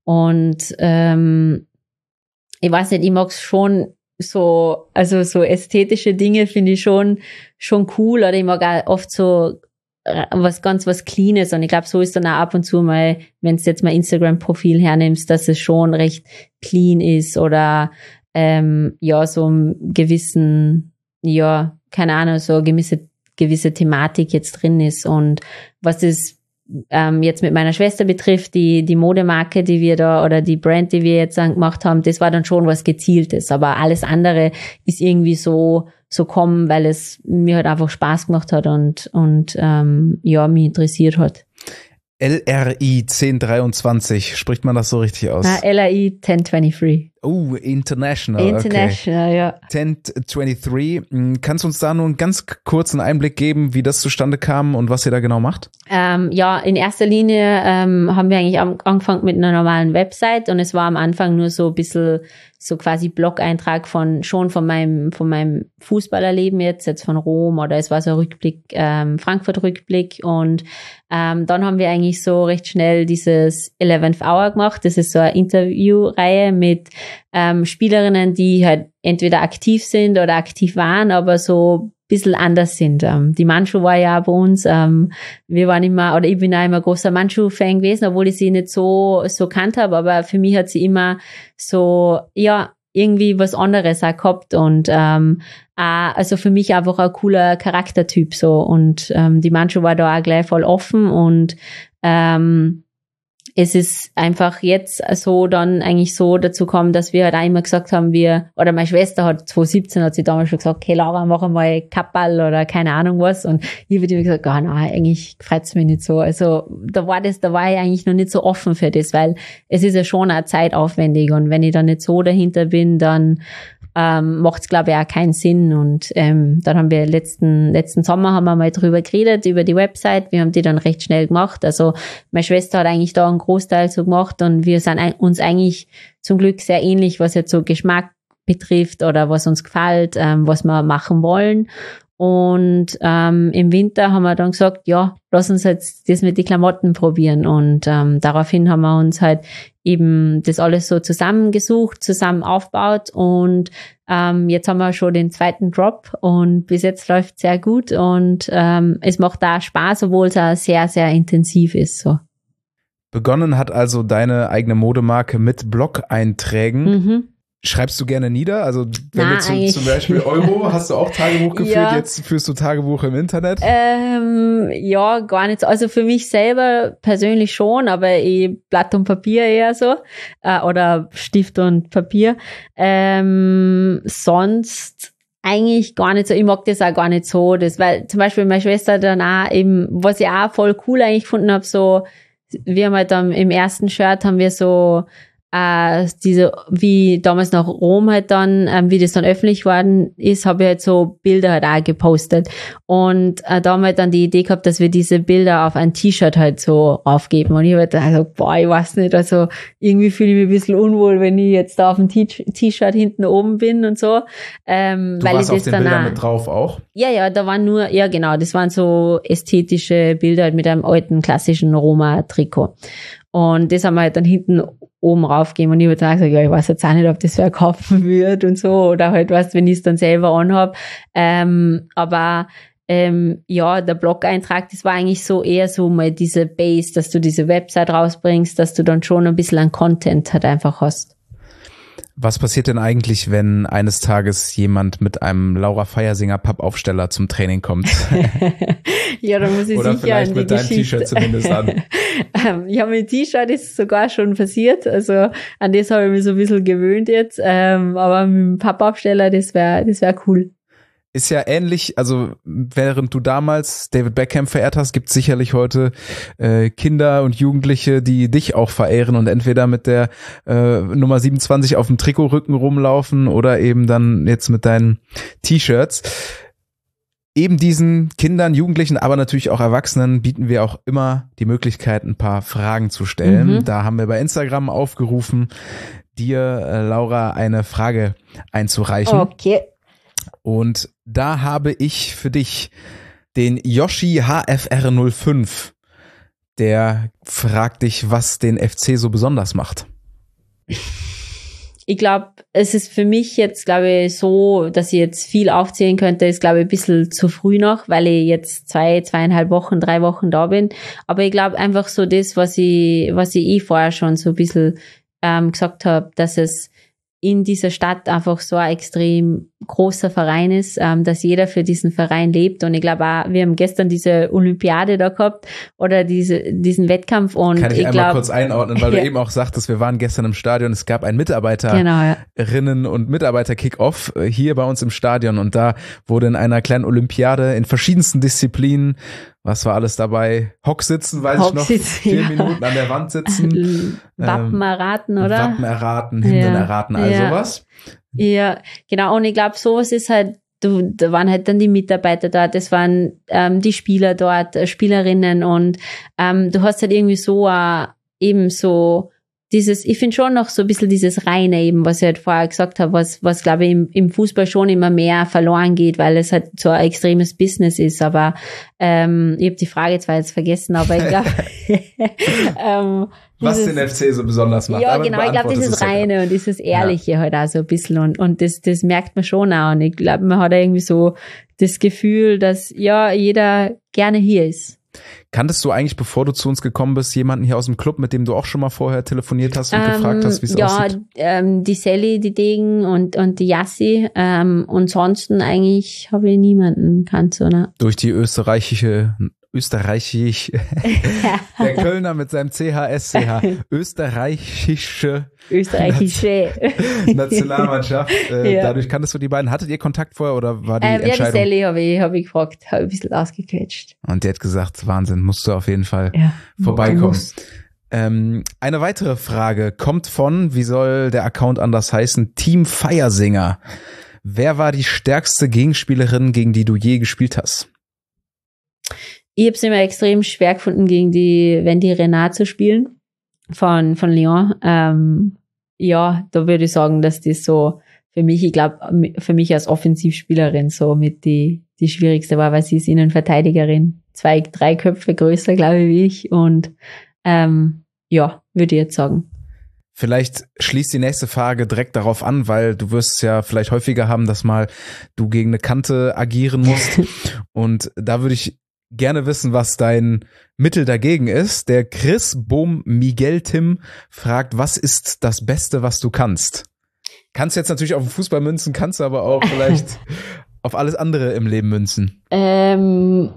und ähm, ich weiß nicht, ich mag es schon so, also so ästhetische Dinge finde ich schon schon cool oder ich mag auch oft so was ganz was Cleanes und ich glaube, so ist dann auch ab und zu mal, wenn du jetzt mal Instagram-Profil hernimmst, dass es schon recht clean ist oder ähm, ja, so einen gewissen, ja, keine Ahnung, so eine gewisse, gewisse Thematik jetzt drin ist. Und was das ähm, jetzt mit meiner Schwester betrifft, die die Modemarke, die wir da, oder die Brand, die wir jetzt gemacht haben, das war dann schon was Gezieltes. Aber alles andere ist irgendwie so so kommen, weil es mir halt einfach Spaß gemacht hat und und ähm, ja, mich interessiert hat. L R I zehn dreiundzwanzig, spricht man das so richtig aus? Na, L R I zehn dreiundzwanzig. Oh, International. International, okay. ja. zehn dreiundzwanzig. Kannst du uns da nur einen ganz kurzen Einblick geben, wie das zustande kam und was ihr da genau macht? Ähm, ja, in erster Linie ähm, haben wir eigentlich angefangen mit einer normalen Website und es war am Anfang nur so ein bisschen so quasi Blog-Eintrag von, schon von meinem, von meinem Fußballerleben jetzt, jetzt von Rom, oder es war so ein Rückblick, ähm, Frankfurt-Rückblick, und ähm, dann haben wir eigentlich so recht schnell dieses eleventh Hour gemacht. Das ist so eine Interviewreihe mit ähm, Spielerinnen, die halt entweder aktiv sind oder aktiv waren, aber so ein bisschen anders sind. Ähm, die Mannschu war ja bei uns, ähm, wir waren immer, oder ich bin auch immer großer Mannschu-Fan gewesen, obwohl ich sie nicht so so kannt habe, aber für mich hat sie immer so, ja, irgendwie was anderes auch gehabt und ähm, auch, also für mich einfach ein cooler Charaktertyp so, und ähm, die Mannschu war da auch gleich voll offen und ähm, es ist einfach jetzt so dann eigentlich so dazu gekommen, dass wir halt auch immer gesagt haben, wir, oder meine Schwester hat zwanzig siebzehn hat sie damals schon gesagt, okay, Laura, mach mal Kappball oder keine Ahnung was, und ich habe immer gesagt, ah, nein, eigentlich freut's mich nicht so. Also da war das, da war ich eigentlich noch nicht so offen für das, weil es ist ja schon auch zeitaufwendig und wenn ich da nicht so dahinter bin, dann ähm, macht's glaube ich auch keinen Sinn. Und ähm, dann haben wir letzten letzten Sommer haben wir mal drüber geredet, über die Website. Wir haben die dann recht schnell gemacht. Also meine Schwester hat eigentlich da einen Großteil so gemacht und wir sind uns eigentlich zum Glück sehr ähnlich, was jetzt so Geschmack betrifft oder was uns gefällt, ähm, was wir machen wollen. Und ähm, im Winter haben wir dann gesagt, ja, lass uns jetzt das mit den Klamotten probieren. Und ähm, daraufhin haben wir uns halt eben das alles so zusammengesucht, zusammen aufgebaut. Und ähm, jetzt haben wir schon den zweiten Drop und bis jetzt läuft sehr gut. Und ähm, es macht da Spaß, obwohl es auch sehr, sehr intensiv ist. So. Begonnen hat also deine eigene Modemarke mit Blog-Einträgen. Mhm. Schreibst du gerne nieder? Also wenn Na, du zum, zum Beispiel Euro, hast du auch Tagebuch geführt, ja. Jetzt führst du Tagebuch im Internet? Ähm, ja, gar nicht so. Also für mich selber persönlich schon, aber eh Blatt und Papier eher so. Äh, oder Stift und Papier. Ähm, sonst eigentlich gar nicht so. Ich mag das auch gar nicht so. Das, weil zum Beispiel meine Schwester dann auch eben, was ich auch voll cool eigentlich gefunden habe, so, wir haben halt dann im ersten Shirt haben wir so Uh, diese, wie damals nach Rom halt dann, ähm, wie das dann öffentlich worden ist, habe ich halt so Bilder halt auch gepostet. Und uh, da haben wir halt dann die Idee gehabt, dass wir diese Bilder auf ein T-Shirt halt so aufgeben. Und ich habe halt also, boah, ich weiß nicht, also irgendwie fühle ich mich ein bisschen unwohl, wenn ich jetzt da auf dem T-Shirt hinten oben bin und so. Ähm, du weil warst ich auf das den dann Bildern auch, mit drauf auch? Ja, ja, da waren nur, ja genau, das waren so ästhetische Bilder halt mit einem alten klassischen Roma-Trikot. Und das haben wir halt dann hinten oben raufgegeben und ich habe dann gesagt, ja, ich weiß jetzt auch nicht, ob das wer kaufen wird und so, oder halt, weißt, wenn ich es dann selber anhab. Ähm, aber ähm, ja, der Blog-Eintrag, das war eigentlich so eher so mal diese Base, dass du diese Website rausbringst, dass du dann schon ein bisschen an Content halt einfach hast. Was passiert denn eigentlich, wenn eines Tages jemand mit einem Laura Feiersinger Pappaufsteller zum Training kommt? Ja, da muss ich Oder sicher vielleicht an die mit deinem Geschichte. T-Shirt zumindest an. Ja, mit T-Shirt ist sogar schon passiert. Also an das habe ich mich so ein bisschen gewöhnt jetzt. Ähm, aber mit dem Pappaufsteller, das wäre das wär cool. Ist ja ähnlich, also während du damals David Beckham verehrt hast, gibt es sicherlich heute äh, Kinder und Jugendliche, die dich auch verehren und entweder mit der äh, Nummer siebenundzwanzig auf dem Trikotrücken rumlaufen oder eben dann jetzt mit deinen T-Shirts. Eben diesen Kindern, Jugendlichen, aber natürlich auch Erwachsenen bieten wir auch immer die Möglichkeit, ein paar Fragen zu stellen. Mhm. Da haben wir bei Instagram aufgerufen, dir, äh, Laura, eine Frage einzureichen. Okay. Und da habe ich für dich den Yoshi H F R null fünf, der fragt dich, was den F C so besonders macht. Ich glaube, es ist für mich jetzt, glaube ich, so, dass ich jetzt viel aufzählen könnte, ist, glaube ich, ein bisschen zu früh noch, weil ich jetzt zwei, zweieinhalb Wochen, drei Wochen da bin. Aber ich glaube einfach so das, was ich, was ich eh vorher schon so ein bisschen ähm, gesagt habe, dass es in dieser Stadt einfach so ein extrem großer Verein ist, ähm, dass jeder für diesen Verein lebt. Und ich glaube auch, wir haben gestern diese Olympiade da gehabt oder diese, diesen Wettkampf. Und Kann ich, ich einmal glaub, kurz einordnen, weil ja. du eben auch sagtest, wir waren gestern im Stadion, es gab ein Mitarbeiterinnen genau, ja. und Mitarbeiter-Kick-Off hier bei uns im Stadion und da wurde in einer kleinen Olympiade in verschiedensten Disziplinen, was war alles dabei? Hocksitzen, weiß Hocksitzen, ich noch, vier ja. Minuten an der Wand sitzen. Wappen erraten, oder? Wappen erraten, Hymnen ja. erraten, all ja. sowas. Ja, genau. Und ich glaube, sowas ist halt, du, da waren halt dann die Mitarbeiter dort, es waren ähm, die Spieler dort, äh, Spielerinnen und ähm, du hast halt irgendwie so äh, eben so dieses, ich finde schon noch so ein bisschen dieses Reine eben, was ich halt vorher gesagt habe, was, was glaube ich im, im Fußball schon immer mehr verloren geht, weil es halt so ein extremes Business ist, aber ähm, ich habe die Frage zwar jetzt vergessen, aber ich glaube ähm, was den F C so besonders macht. Ja, aber genau, ich glaube, dieses Reine ja und dieses Ehrliche ja. halt auch so ein bisschen und, und das, das merkt man schon auch und ich glaube, man hat irgendwie so das Gefühl, dass ja, jeder gerne hier ist. Kanntest du eigentlich, bevor du zu uns gekommen bist, jemanden hier aus dem Club, mit dem du auch schon mal vorher telefoniert hast und ähm, gefragt hast, wie es ja, aussieht? Ja, ähm, die Sally, die Degen und, und die Jassi. Ähm, und sonst eigentlich habe ich niemanden kannt, so, ne? Durch die österreichische, österreichisch, der Kölner mit seinem C H S C H, österreichische österreichische Nationalmannschaft. Äh, ja. Dadurch kanntest du die beiden. Hattet ihr Kontakt vorher oder war die ähm, Entscheidung? Ja, die Sally habe ich, hab ich gefragt, habe ein bisschen ausgequetscht. Und die hat gesagt, Wahnsinn, musst du auf jeden Fall ja, vorbeikommen. Ähm, eine weitere Frage kommt von, wie soll der Account anders heißen, Team Feiersinger. Wer war die stärkste Gegenspielerin, gegen die du je gespielt hast? Ich habe es immer extrem schwer gefunden, gegen die Wendy Renard zu spielen von, von Lyon. Ähm, ja, da würde ich sagen, dass das so für mich, ich glaube, für mich als Offensivspielerin so mit die, die schwierigste war, weil sie ist Innenverteidigerin. Zwei, drei Köpfe größer, glaube ich, wie ich. Und ähm, ja, würde ich jetzt sagen. Vielleicht schließt die nächste Frage direkt darauf an, weil du wirst es ja vielleicht häufiger haben, dass mal du gegen eine Kante agieren musst. Und da würde ich gerne wissen, was dein Mittel dagegen ist. Der Chris Bohm Miguel Tim fragt, was ist das Beste, was du kannst? Kannst jetzt natürlich auf den Fußball münzen, kannst du aber auch vielleicht auf alles andere im Leben münzen. Ähm,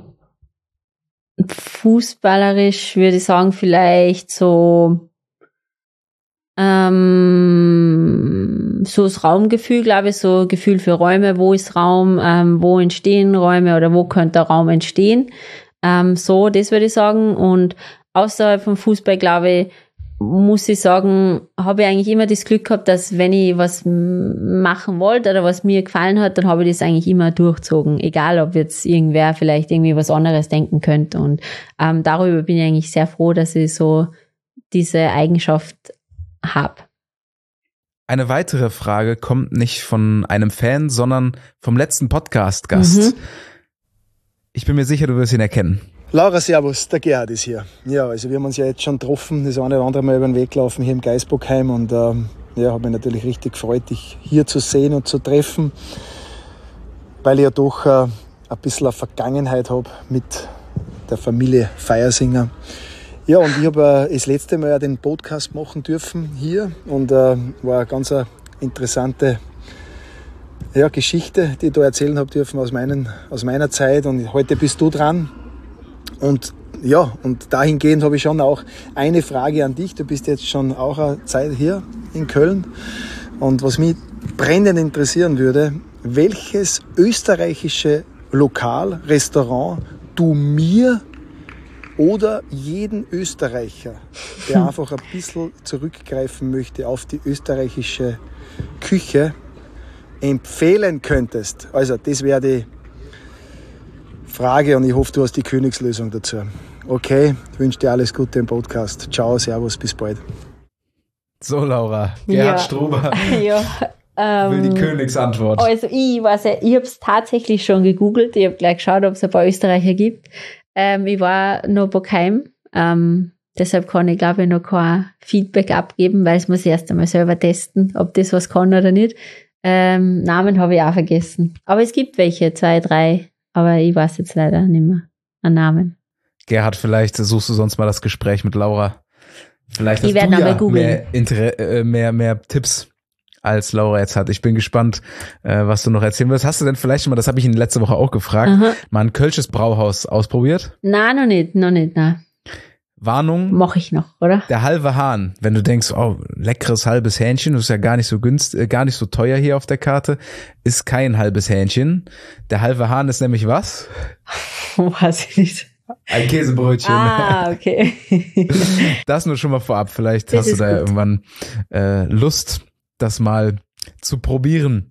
fußballerisch würde ich sagen, vielleicht so ähm, so das Raumgefühl, glaube ich, so Gefühl für Räume, wo ist Raum, ähm, wo entstehen Räume oder wo könnte Raum entstehen. Ähm, so, das würde ich sagen. Und außerhalb vom Fußball, glaube ich, muss ich sagen, habe ich eigentlich immer das Glück gehabt, dass wenn ich was machen wollte oder was mir gefallen hat, dann habe ich das eigentlich immer durchzogen. Egal, ob jetzt irgendwer vielleicht irgendwie was anderes denken könnte. Und ähm, darüber bin ich eigentlich sehr froh, dass ich so diese Eigenschaft habe. Eine weitere Frage kommt nicht von einem Fan, sondern vom letzten Podcast-Gast. Mhm. Ich bin mir sicher, du wirst ihn erkennen. Laura, servus, der Gerhard ist hier. Ja, also wir haben uns ja jetzt schon getroffen, das eine oder andere Mal über den Weg gelaufen hier im Geisbockheim und ähm, ja, habe mich natürlich richtig gefreut, dich hier zu sehen und zu treffen, weil ich ja doch äh, ein bisschen eine Vergangenheit habe mit der Familie Feiersinger. Ja, und ich habe äh, das letzte Mal ja den Podcast machen dürfen hier und äh, war eine ganz eine interessante ja, Geschichte, die ich da erzählen habe dürfen aus, meinen, aus meiner Zeit. Und heute bist du dran. Und ja, und dahingehend habe ich schon auch eine Frage an dich. Du bist jetzt schon auch eine Zeit hier in Köln. Und was mich brennend interessieren würde, welches österreichische Lokal, Restaurant du mir oder jeden Österreicher, der einfach ein bisschen zurückgreifen möchte auf die österreichische Küche, empfehlen könntest. Also das wäre die Frage und ich hoffe, du hast die Königslösung dazu. Okay, ich wünsche dir alles Gute im Podcast. Ciao, servus, bis bald. So, Laura, Gerhard ja. Struber ja, ähm, will die Königsantwort. Also ich weiß ja, ich habe es tatsächlich schon gegoogelt. Ich habe gleich geschaut, ob es ein paar Österreicher gibt. Ähm, ich war noch Bockheim. Ähm, deshalb kann ich, glaube ich, noch kein Feedback abgeben, weil es muss ich erst einmal selber testen, ob das was kann oder nicht. Ähm, Namen habe ich auch vergessen. Aber es gibt welche, zwei, drei. Aber ich weiß jetzt leider nicht mehr an Namen. Gerhard, vielleicht suchst du sonst mal das Gespräch mit Laura. Vielleicht hast Die werden du ja aber mehr, Inter- äh, mehr, mehr Tipps als Laura jetzt hat. Ich bin gespannt, äh, was du noch erzählen wirst. Hast du denn vielleicht schon mal, das habe ich ihn letzte Woche auch gefragt, Aha. mal ein kölsches Brauhaus ausprobiert? Nein, noch nicht, noch nicht, nein. Warnung. Mache ich noch, oder? Der halbe Hahn, wenn du denkst, oh, leckeres halbes Hähnchen, das ist ja gar nicht so günstig, äh, gar nicht so teuer hier auf der Karte, ist kein halbes Hähnchen. Der halbe Hahn ist nämlich was? Weiß ich nicht. Ein Käsebrötchen. Ah, okay. Das nur schon mal vorab. Vielleicht Das hast du ist da ja gut. irgendwann äh, Lust, das mal zu probieren.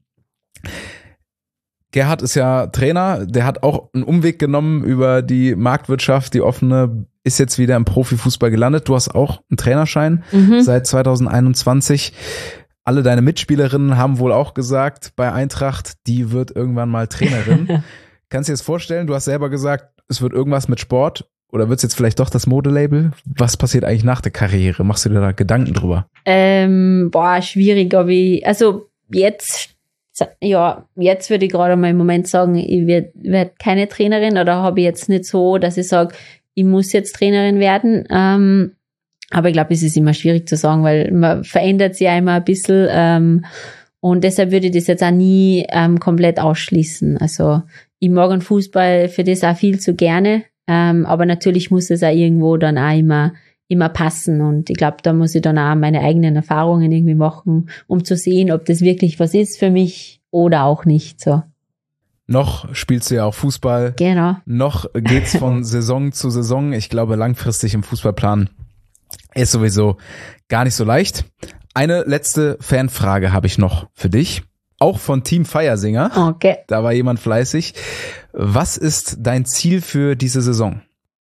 Gerhard ist ja Trainer, der hat auch einen Umweg genommen über die Marktwirtschaft, die offene, ist jetzt wieder im Profifußball gelandet. Du hast auch einen Trainerschein Mhm. seit zwanzig einundzwanzig. Alle deine Mitspielerinnen haben wohl auch gesagt bei Eintracht, die wird irgendwann mal Trainerin. Kannst du dir das vorstellen? Du hast selber gesagt, es wird irgendwas mit Sport oder wird es jetzt vielleicht doch das Modelabel? Was passiert eigentlich nach der Karriere? Machst du dir da Gedanken drüber? Ähm, boah, schwierig, aber ich, also jetzt, ja, jetzt würde ich gerade mal im Moment sagen, ich werde werd keine Trainerin oder habe ich jetzt nicht so, dass ich sage, ich muss jetzt Trainerin werden. Ähm, aber ich glaube, es ist immer schwierig zu sagen, weil man verändert sich ja immer ein bisschen. Ähm, und deshalb würde ich das jetzt auch nie ähm, komplett ausschließen. Also ich mag den Fußball für das auch viel zu gerne. Ähm, aber natürlich muss es auch irgendwo dann auch immer immer passen und ich glaube, da muss ich dann auch meine eigenen Erfahrungen irgendwie machen, um zu sehen, ob das wirklich was ist für mich oder auch nicht so. Noch spielst du ja auch Fußball. Genau. Noch geht's von Saison zu Saison. Ich glaube, langfristig im Fußballplan ist sowieso gar nicht so leicht. Eine letzte Fanfrage habe ich noch für dich. Auch von Team Feiersinger. Okay. Da war jemand fleißig. Was ist dein Ziel für diese Saison?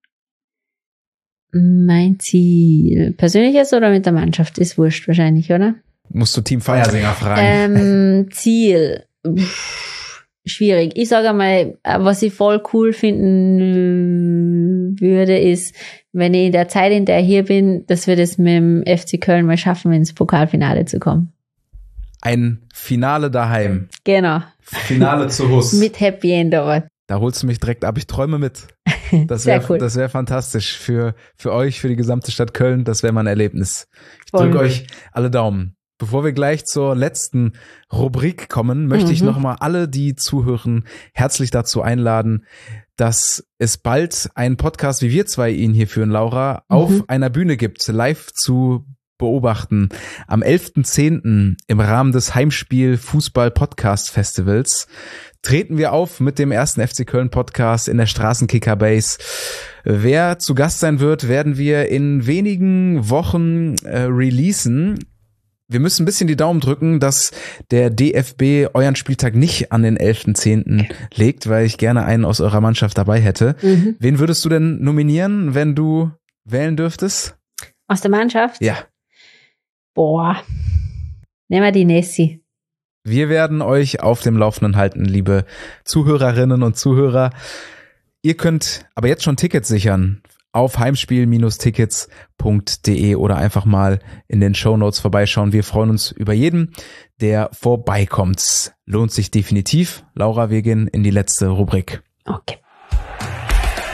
Mein Ziel. Persönliches oder mit der Mannschaft? Ist wurscht wahrscheinlich, oder? Musst du Team Feiersinger fragen. Ähm, Ziel. Pff, schwierig. Ich sage einmal, was ich voll cool finden würde, ist, wenn ich in der Zeit, in der ich hier bin, dass wir das mit dem F C Köln mal schaffen, ins Pokalfinale zu kommen. Ein Finale daheim. Genau. Finale zu Hus. Mit Happy End dort. Da holst du mich direkt ab. Ich träume mit. Das Sehr wäre cool. das wäre fantastisch für für euch, für die gesamte Stadt Köln. Das wäre mal ein Erlebnis. Ich Voll. drücke euch alle Daumen. Bevor wir gleich zur letzten Rubrik kommen, möchte Mhm. ich nochmal alle, die zuhören, herzlich dazu einladen, dass es bald einen Podcast, wie wir zwei ihn hier führen, Laura, Mhm. auf einer Bühne gibt, live zu beobachten. Am elften zehnten im Rahmen des Heimspiel Fußball Podcast Festivals treten wir auf mit dem ersten F C Köln Podcast in der Straßenkicker Base. Wer zu Gast sein wird, werden wir in wenigen Wochen äh, releasen. Wir müssen ein bisschen die Daumen drücken, dass der D F B euren Spieltag nicht an den elften zehnten legt, weil ich gerne einen aus eurer Mannschaft dabei hätte. Mhm. Wen würdest du denn nominieren, wenn du wählen dürftest? Aus der Mannschaft? Ja. Boah. Nehmen wir die Nessie. Wir werden euch auf dem Laufenden halten, liebe Zuhörerinnen und Zuhörer. Ihr könnt aber jetzt schon Tickets sichern auf heimspiel Tickets punkt de oder einfach mal in den Shownotes vorbeischauen. Wir freuen uns über jeden, der vorbeikommt. Lohnt sich definitiv. Laura, wir gehen in die letzte Rubrik. Okay.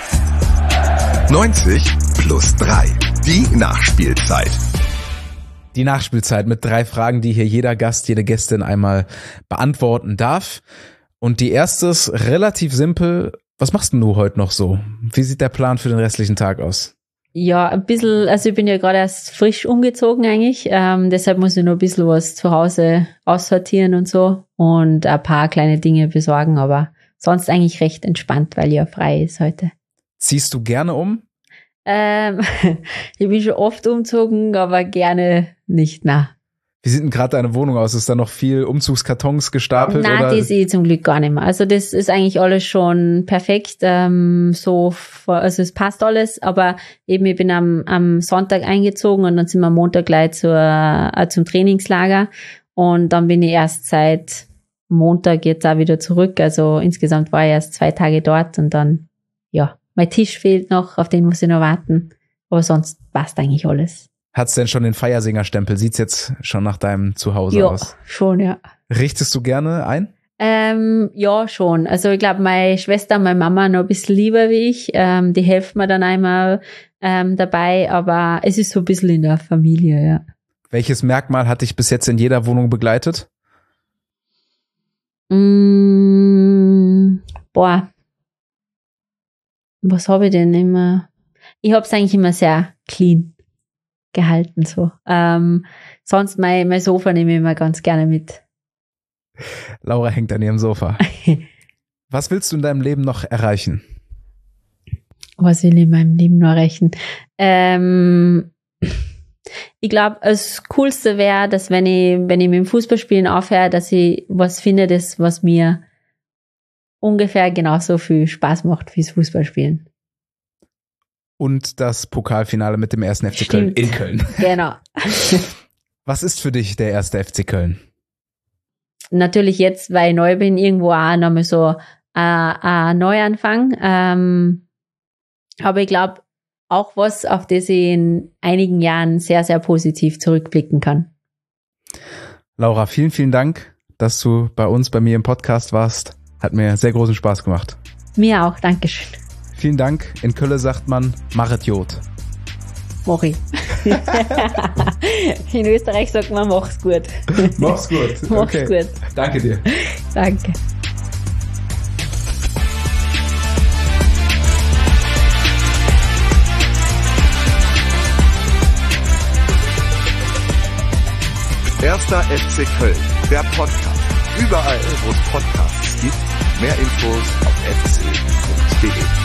neunzig plus drei. Die Nachspielzeit. Die Nachspielzeit mit drei Fragen, die hier jeder Gast, jede Gästin einmal beantworten darf. Und die erste ist relativ simpel. Was machst denn du heute noch so? Wie sieht der Plan für den restlichen Tag aus? Ja, ein bisschen, also ich bin ja gerade erst frisch umgezogen eigentlich, ähm, deshalb muss ich noch ein bisschen was zu Hause aussortieren und so und ein paar kleine Dinge besorgen, aber sonst eigentlich recht entspannt, weil ja frei ist heute. Ziehst du gerne um? Ähm, ich bin schon oft umgezogen, aber gerne nicht, na. Wie sieht denn gerade deine Wohnung aus? Ist da noch viel Umzugskartons gestapelt? Nein, oder? die sehe ich zum Glück gar nicht mehr. Also das ist eigentlich alles schon perfekt. Ähm, so, also es passt alles, aber eben ich bin am, am Sonntag eingezogen und dann sind wir am Montag gleich zur, äh, zum Trainingslager und dann bin ich erst seit Montag jetzt auch wieder zurück. Also insgesamt war ich erst zwei Tage dort und dann, ja, mein Tisch fehlt noch, auf den muss ich noch warten. Aber sonst passt eigentlich alles. Hat's denn schon den Feiersinger-Stempel? Sieht's jetzt schon nach deinem Zuhause ja, aus? Ja, schon, ja. Richtest du gerne ein? Ähm, ja, schon. Also ich glaube, meine Schwester und meine Mama noch ein bisschen lieber wie ich. Ähm, die helfen mir dann einmal ähm, dabei, aber es ist so ein bisschen in der Familie, ja. Welches Merkmal hat dich bis jetzt in jeder Wohnung begleitet? Mm, boah. Was habe ich denn immer? Ich habe es eigentlich immer sehr clean gehalten, so. Ähm, sonst mein, mein Sofa nehme ich immer ganz gerne mit. Laura hängt an ihrem Sofa. Was willst du in deinem Leben noch erreichen? Was will ich in meinem Leben noch erreichen? Ähm, ich glaube, das Coolste wäre, dass wenn ich, wenn ich mit dem Fußballspielen aufhöre, dass ich was finde, das, was mir ungefähr genauso viel Spaß macht wie das Fußballspielen. Und das Pokalfinale mit dem ersten F C Köln in Köln. Genau. Was ist für dich der erste F C Köln? Natürlich jetzt, weil ich neu bin, irgendwo auch nochmal so ein, ein Neuanfang. Ähm, aber ich glaube, auch was, auf das ich in einigen Jahren sehr, sehr positiv zurückblicken kann. Laura, vielen, vielen Dank, dass du bei uns, bei mir im Podcast warst. Hat mir sehr großen Spaß gemacht. Mir auch, Dankeschön. Vielen Dank. In Köln sagt man Machet Jod. Mori. In Österreich sagt man mach's gut. Mach's gut. Mach's okay. gut. Danke dir. Danke. Erster F C Köln, der Podcast. Überall, wo es Podcasts gibt. Mehr Infos auf f c punkt d e.